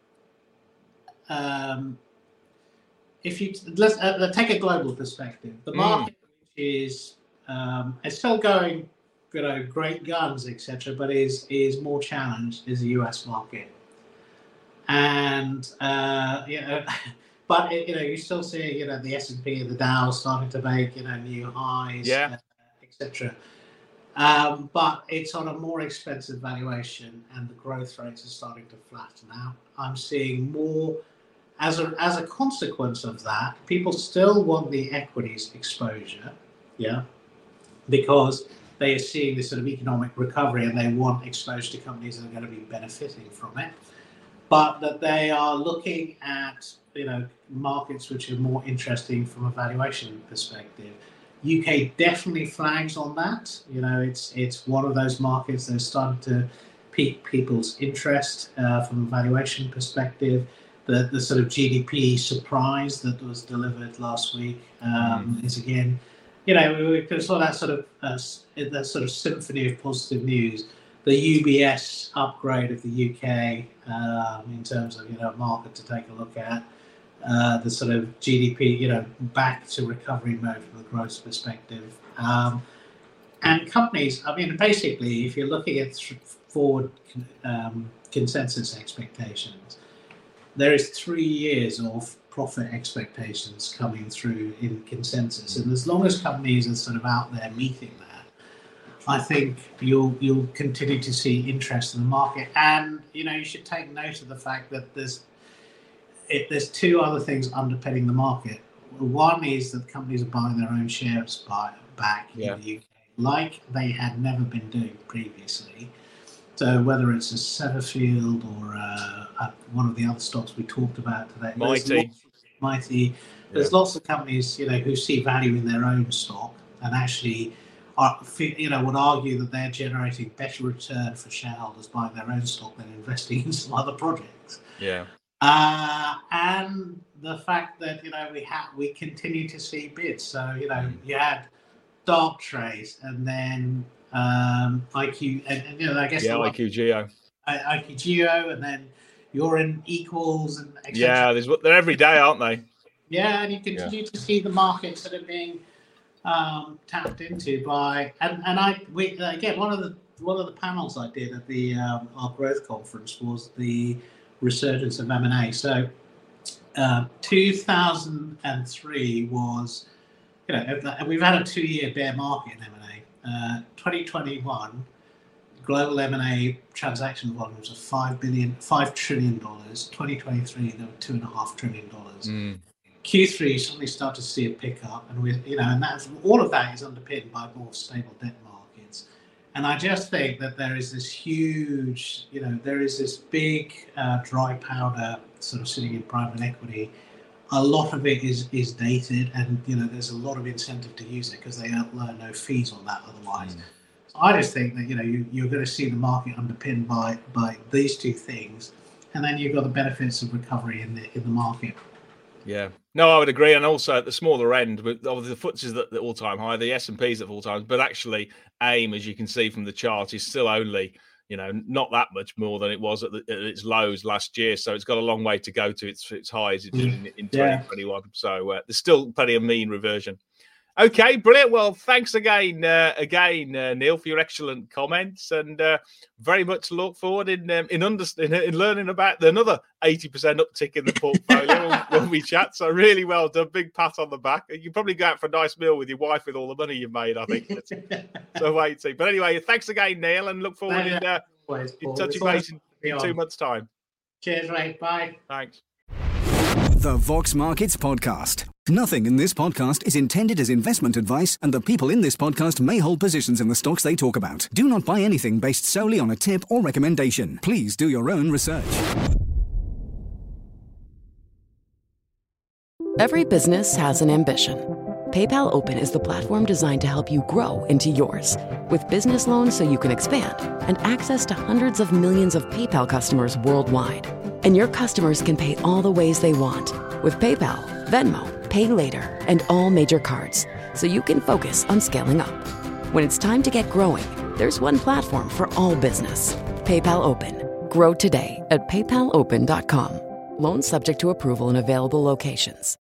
um, if you let's uh, take a global perspective, the
Mm.
market is um, it's still going, you know, great guns, et cetera, but is is more challenged is the U S market, and uh, you know, but it, you know, you still see, you know, the S and P and the Dow starting to make, you know, new highs,
Yeah.
uh, et cetera. Um, but it's on a more expensive valuation, and the growth rates are starting to flatten out. I'm seeing more, as a as a consequence of that, people still want the equities exposure, yeah, because they are seeing this sort of economic recovery, and they want exposure to companies that are going to be benefiting from it. But that they are looking at, you know, markets which are more interesting from a valuation perspective. U K definitely flags on that. You know, it's it's one of those markets that is starting to pique people's interest uh, from a valuation perspective. The the sort of G D P surprise that was delivered last week um, mm. is again, you know, we, we saw that sort of uh, that sort of symphony of positive news. The U B S upgrade of the U K um, in terms of, you know, market to take a look at. Uh, the sort of G D P, you know, back to recovery mode from a growth perspective. Um, and companies, I mean, basically, if you're looking at forward um, consensus expectations, there is three years of profit expectations coming through in consensus. And as long as companies are sort of out there meeting that, I think you'll you'll continue to see interest in the market. And, you know, you should take note of the fact that there's It, there's two other things underpinning the market. One is that companies are buying their own shares by, back
Yeah.
in the U K, like they had never been doing previously. So whether it's a Severfield or uh, uh, one of the other stocks we talked about today, there's
Mighty.
lots, Mighty. There's
Yeah.
lots of companies, you know, who see value in their own stock and actually are, you know, would argue that they're generating better return for shareholders buying their own stock than investing in some other projects.
Yeah.
Uh, and the fact that, you know, we have we continue to see bids. So, you know,
Mm.
you had Darktrace and then um, I Q, and, and you know, I guess
Yeah,
the
I Q Geo.
I Q Geo, and then you're in Equals and et cetera.
Yeah, there's they're every day, aren't they?
Yeah, and you continue to see the market sort of being um, tapped into by, and, and I we again one of the one of the panels I did at the um, our growth conference was the resurgence of M and A. So uh, two thousand three was, you know, we've had a two-year bear market in M and A. Uh, twenty twenty-one, global M and A transaction volumes of five billion, five trillion dollars. twenty twenty-three, there were two and a half trillion dollars.
Mm.
Q three suddenly started to see a pickup, and we, you know, and that's all of that is underpinned by more stable debt markets. And I just think that there is this huge, you know, there is this big uh, dry powder sort of sitting in private equity. A lot of it is is dated, and, you know, there's a lot of incentive to use it because they earn no fees on that otherwise. Mm. So I just think that, you know, you, you're going to see the market underpinned by by these two things, and then you've got the benefits of recovery in the in the market.
Yeah. No, I would agree. And also at the smaller end, with obviously the F T S E is at the all-time high, the S and P is at all-time, but actually AIM, as you can see from the chart, is still only, you know, not that much more than it was at, the, at its lows last year. So it's got a long way to go to its, its highs in, in yeah. twenty twenty-one. So uh, there's still plenty of mean reversion. Okay, brilliant. Well, thanks again, uh, again, uh, Neil, for your excellent comments, and uh, very much look forward in um, in, under- in in learning about the another eighty percent uptick in the portfolio when we chat. So really well done. Big pat on the back. You can probably go out for a nice meal with your wife with all the money you've made, I think. So wait and see. But anyway, thanks again, Neil, and look forward in, uh, in touching base in, in two months' time.
Cheers, mate. Bye.
Thanks.
The Vox Markets Podcast. Nothing in this podcast is intended as investment advice, and the people in this podcast may hold positions in the stocks they talk about. Do not buy anything based solely on a tip or recommendation. Please do your own research.
Every business has an ambition. PayPal Open is the platform designed to help you grow into yours. With business loans so you can expand and access to hundreds of millions of PayPal customers worldwide. And your customers can pay all the ways they want with PayPal, Venmo, Pay Later, and all major cards, so you can focus on scaling up. When it's time to get growing, there's one platform for all business. PayPal Open. Grow today at paypal open dot com. Loans subject to approval in available locations.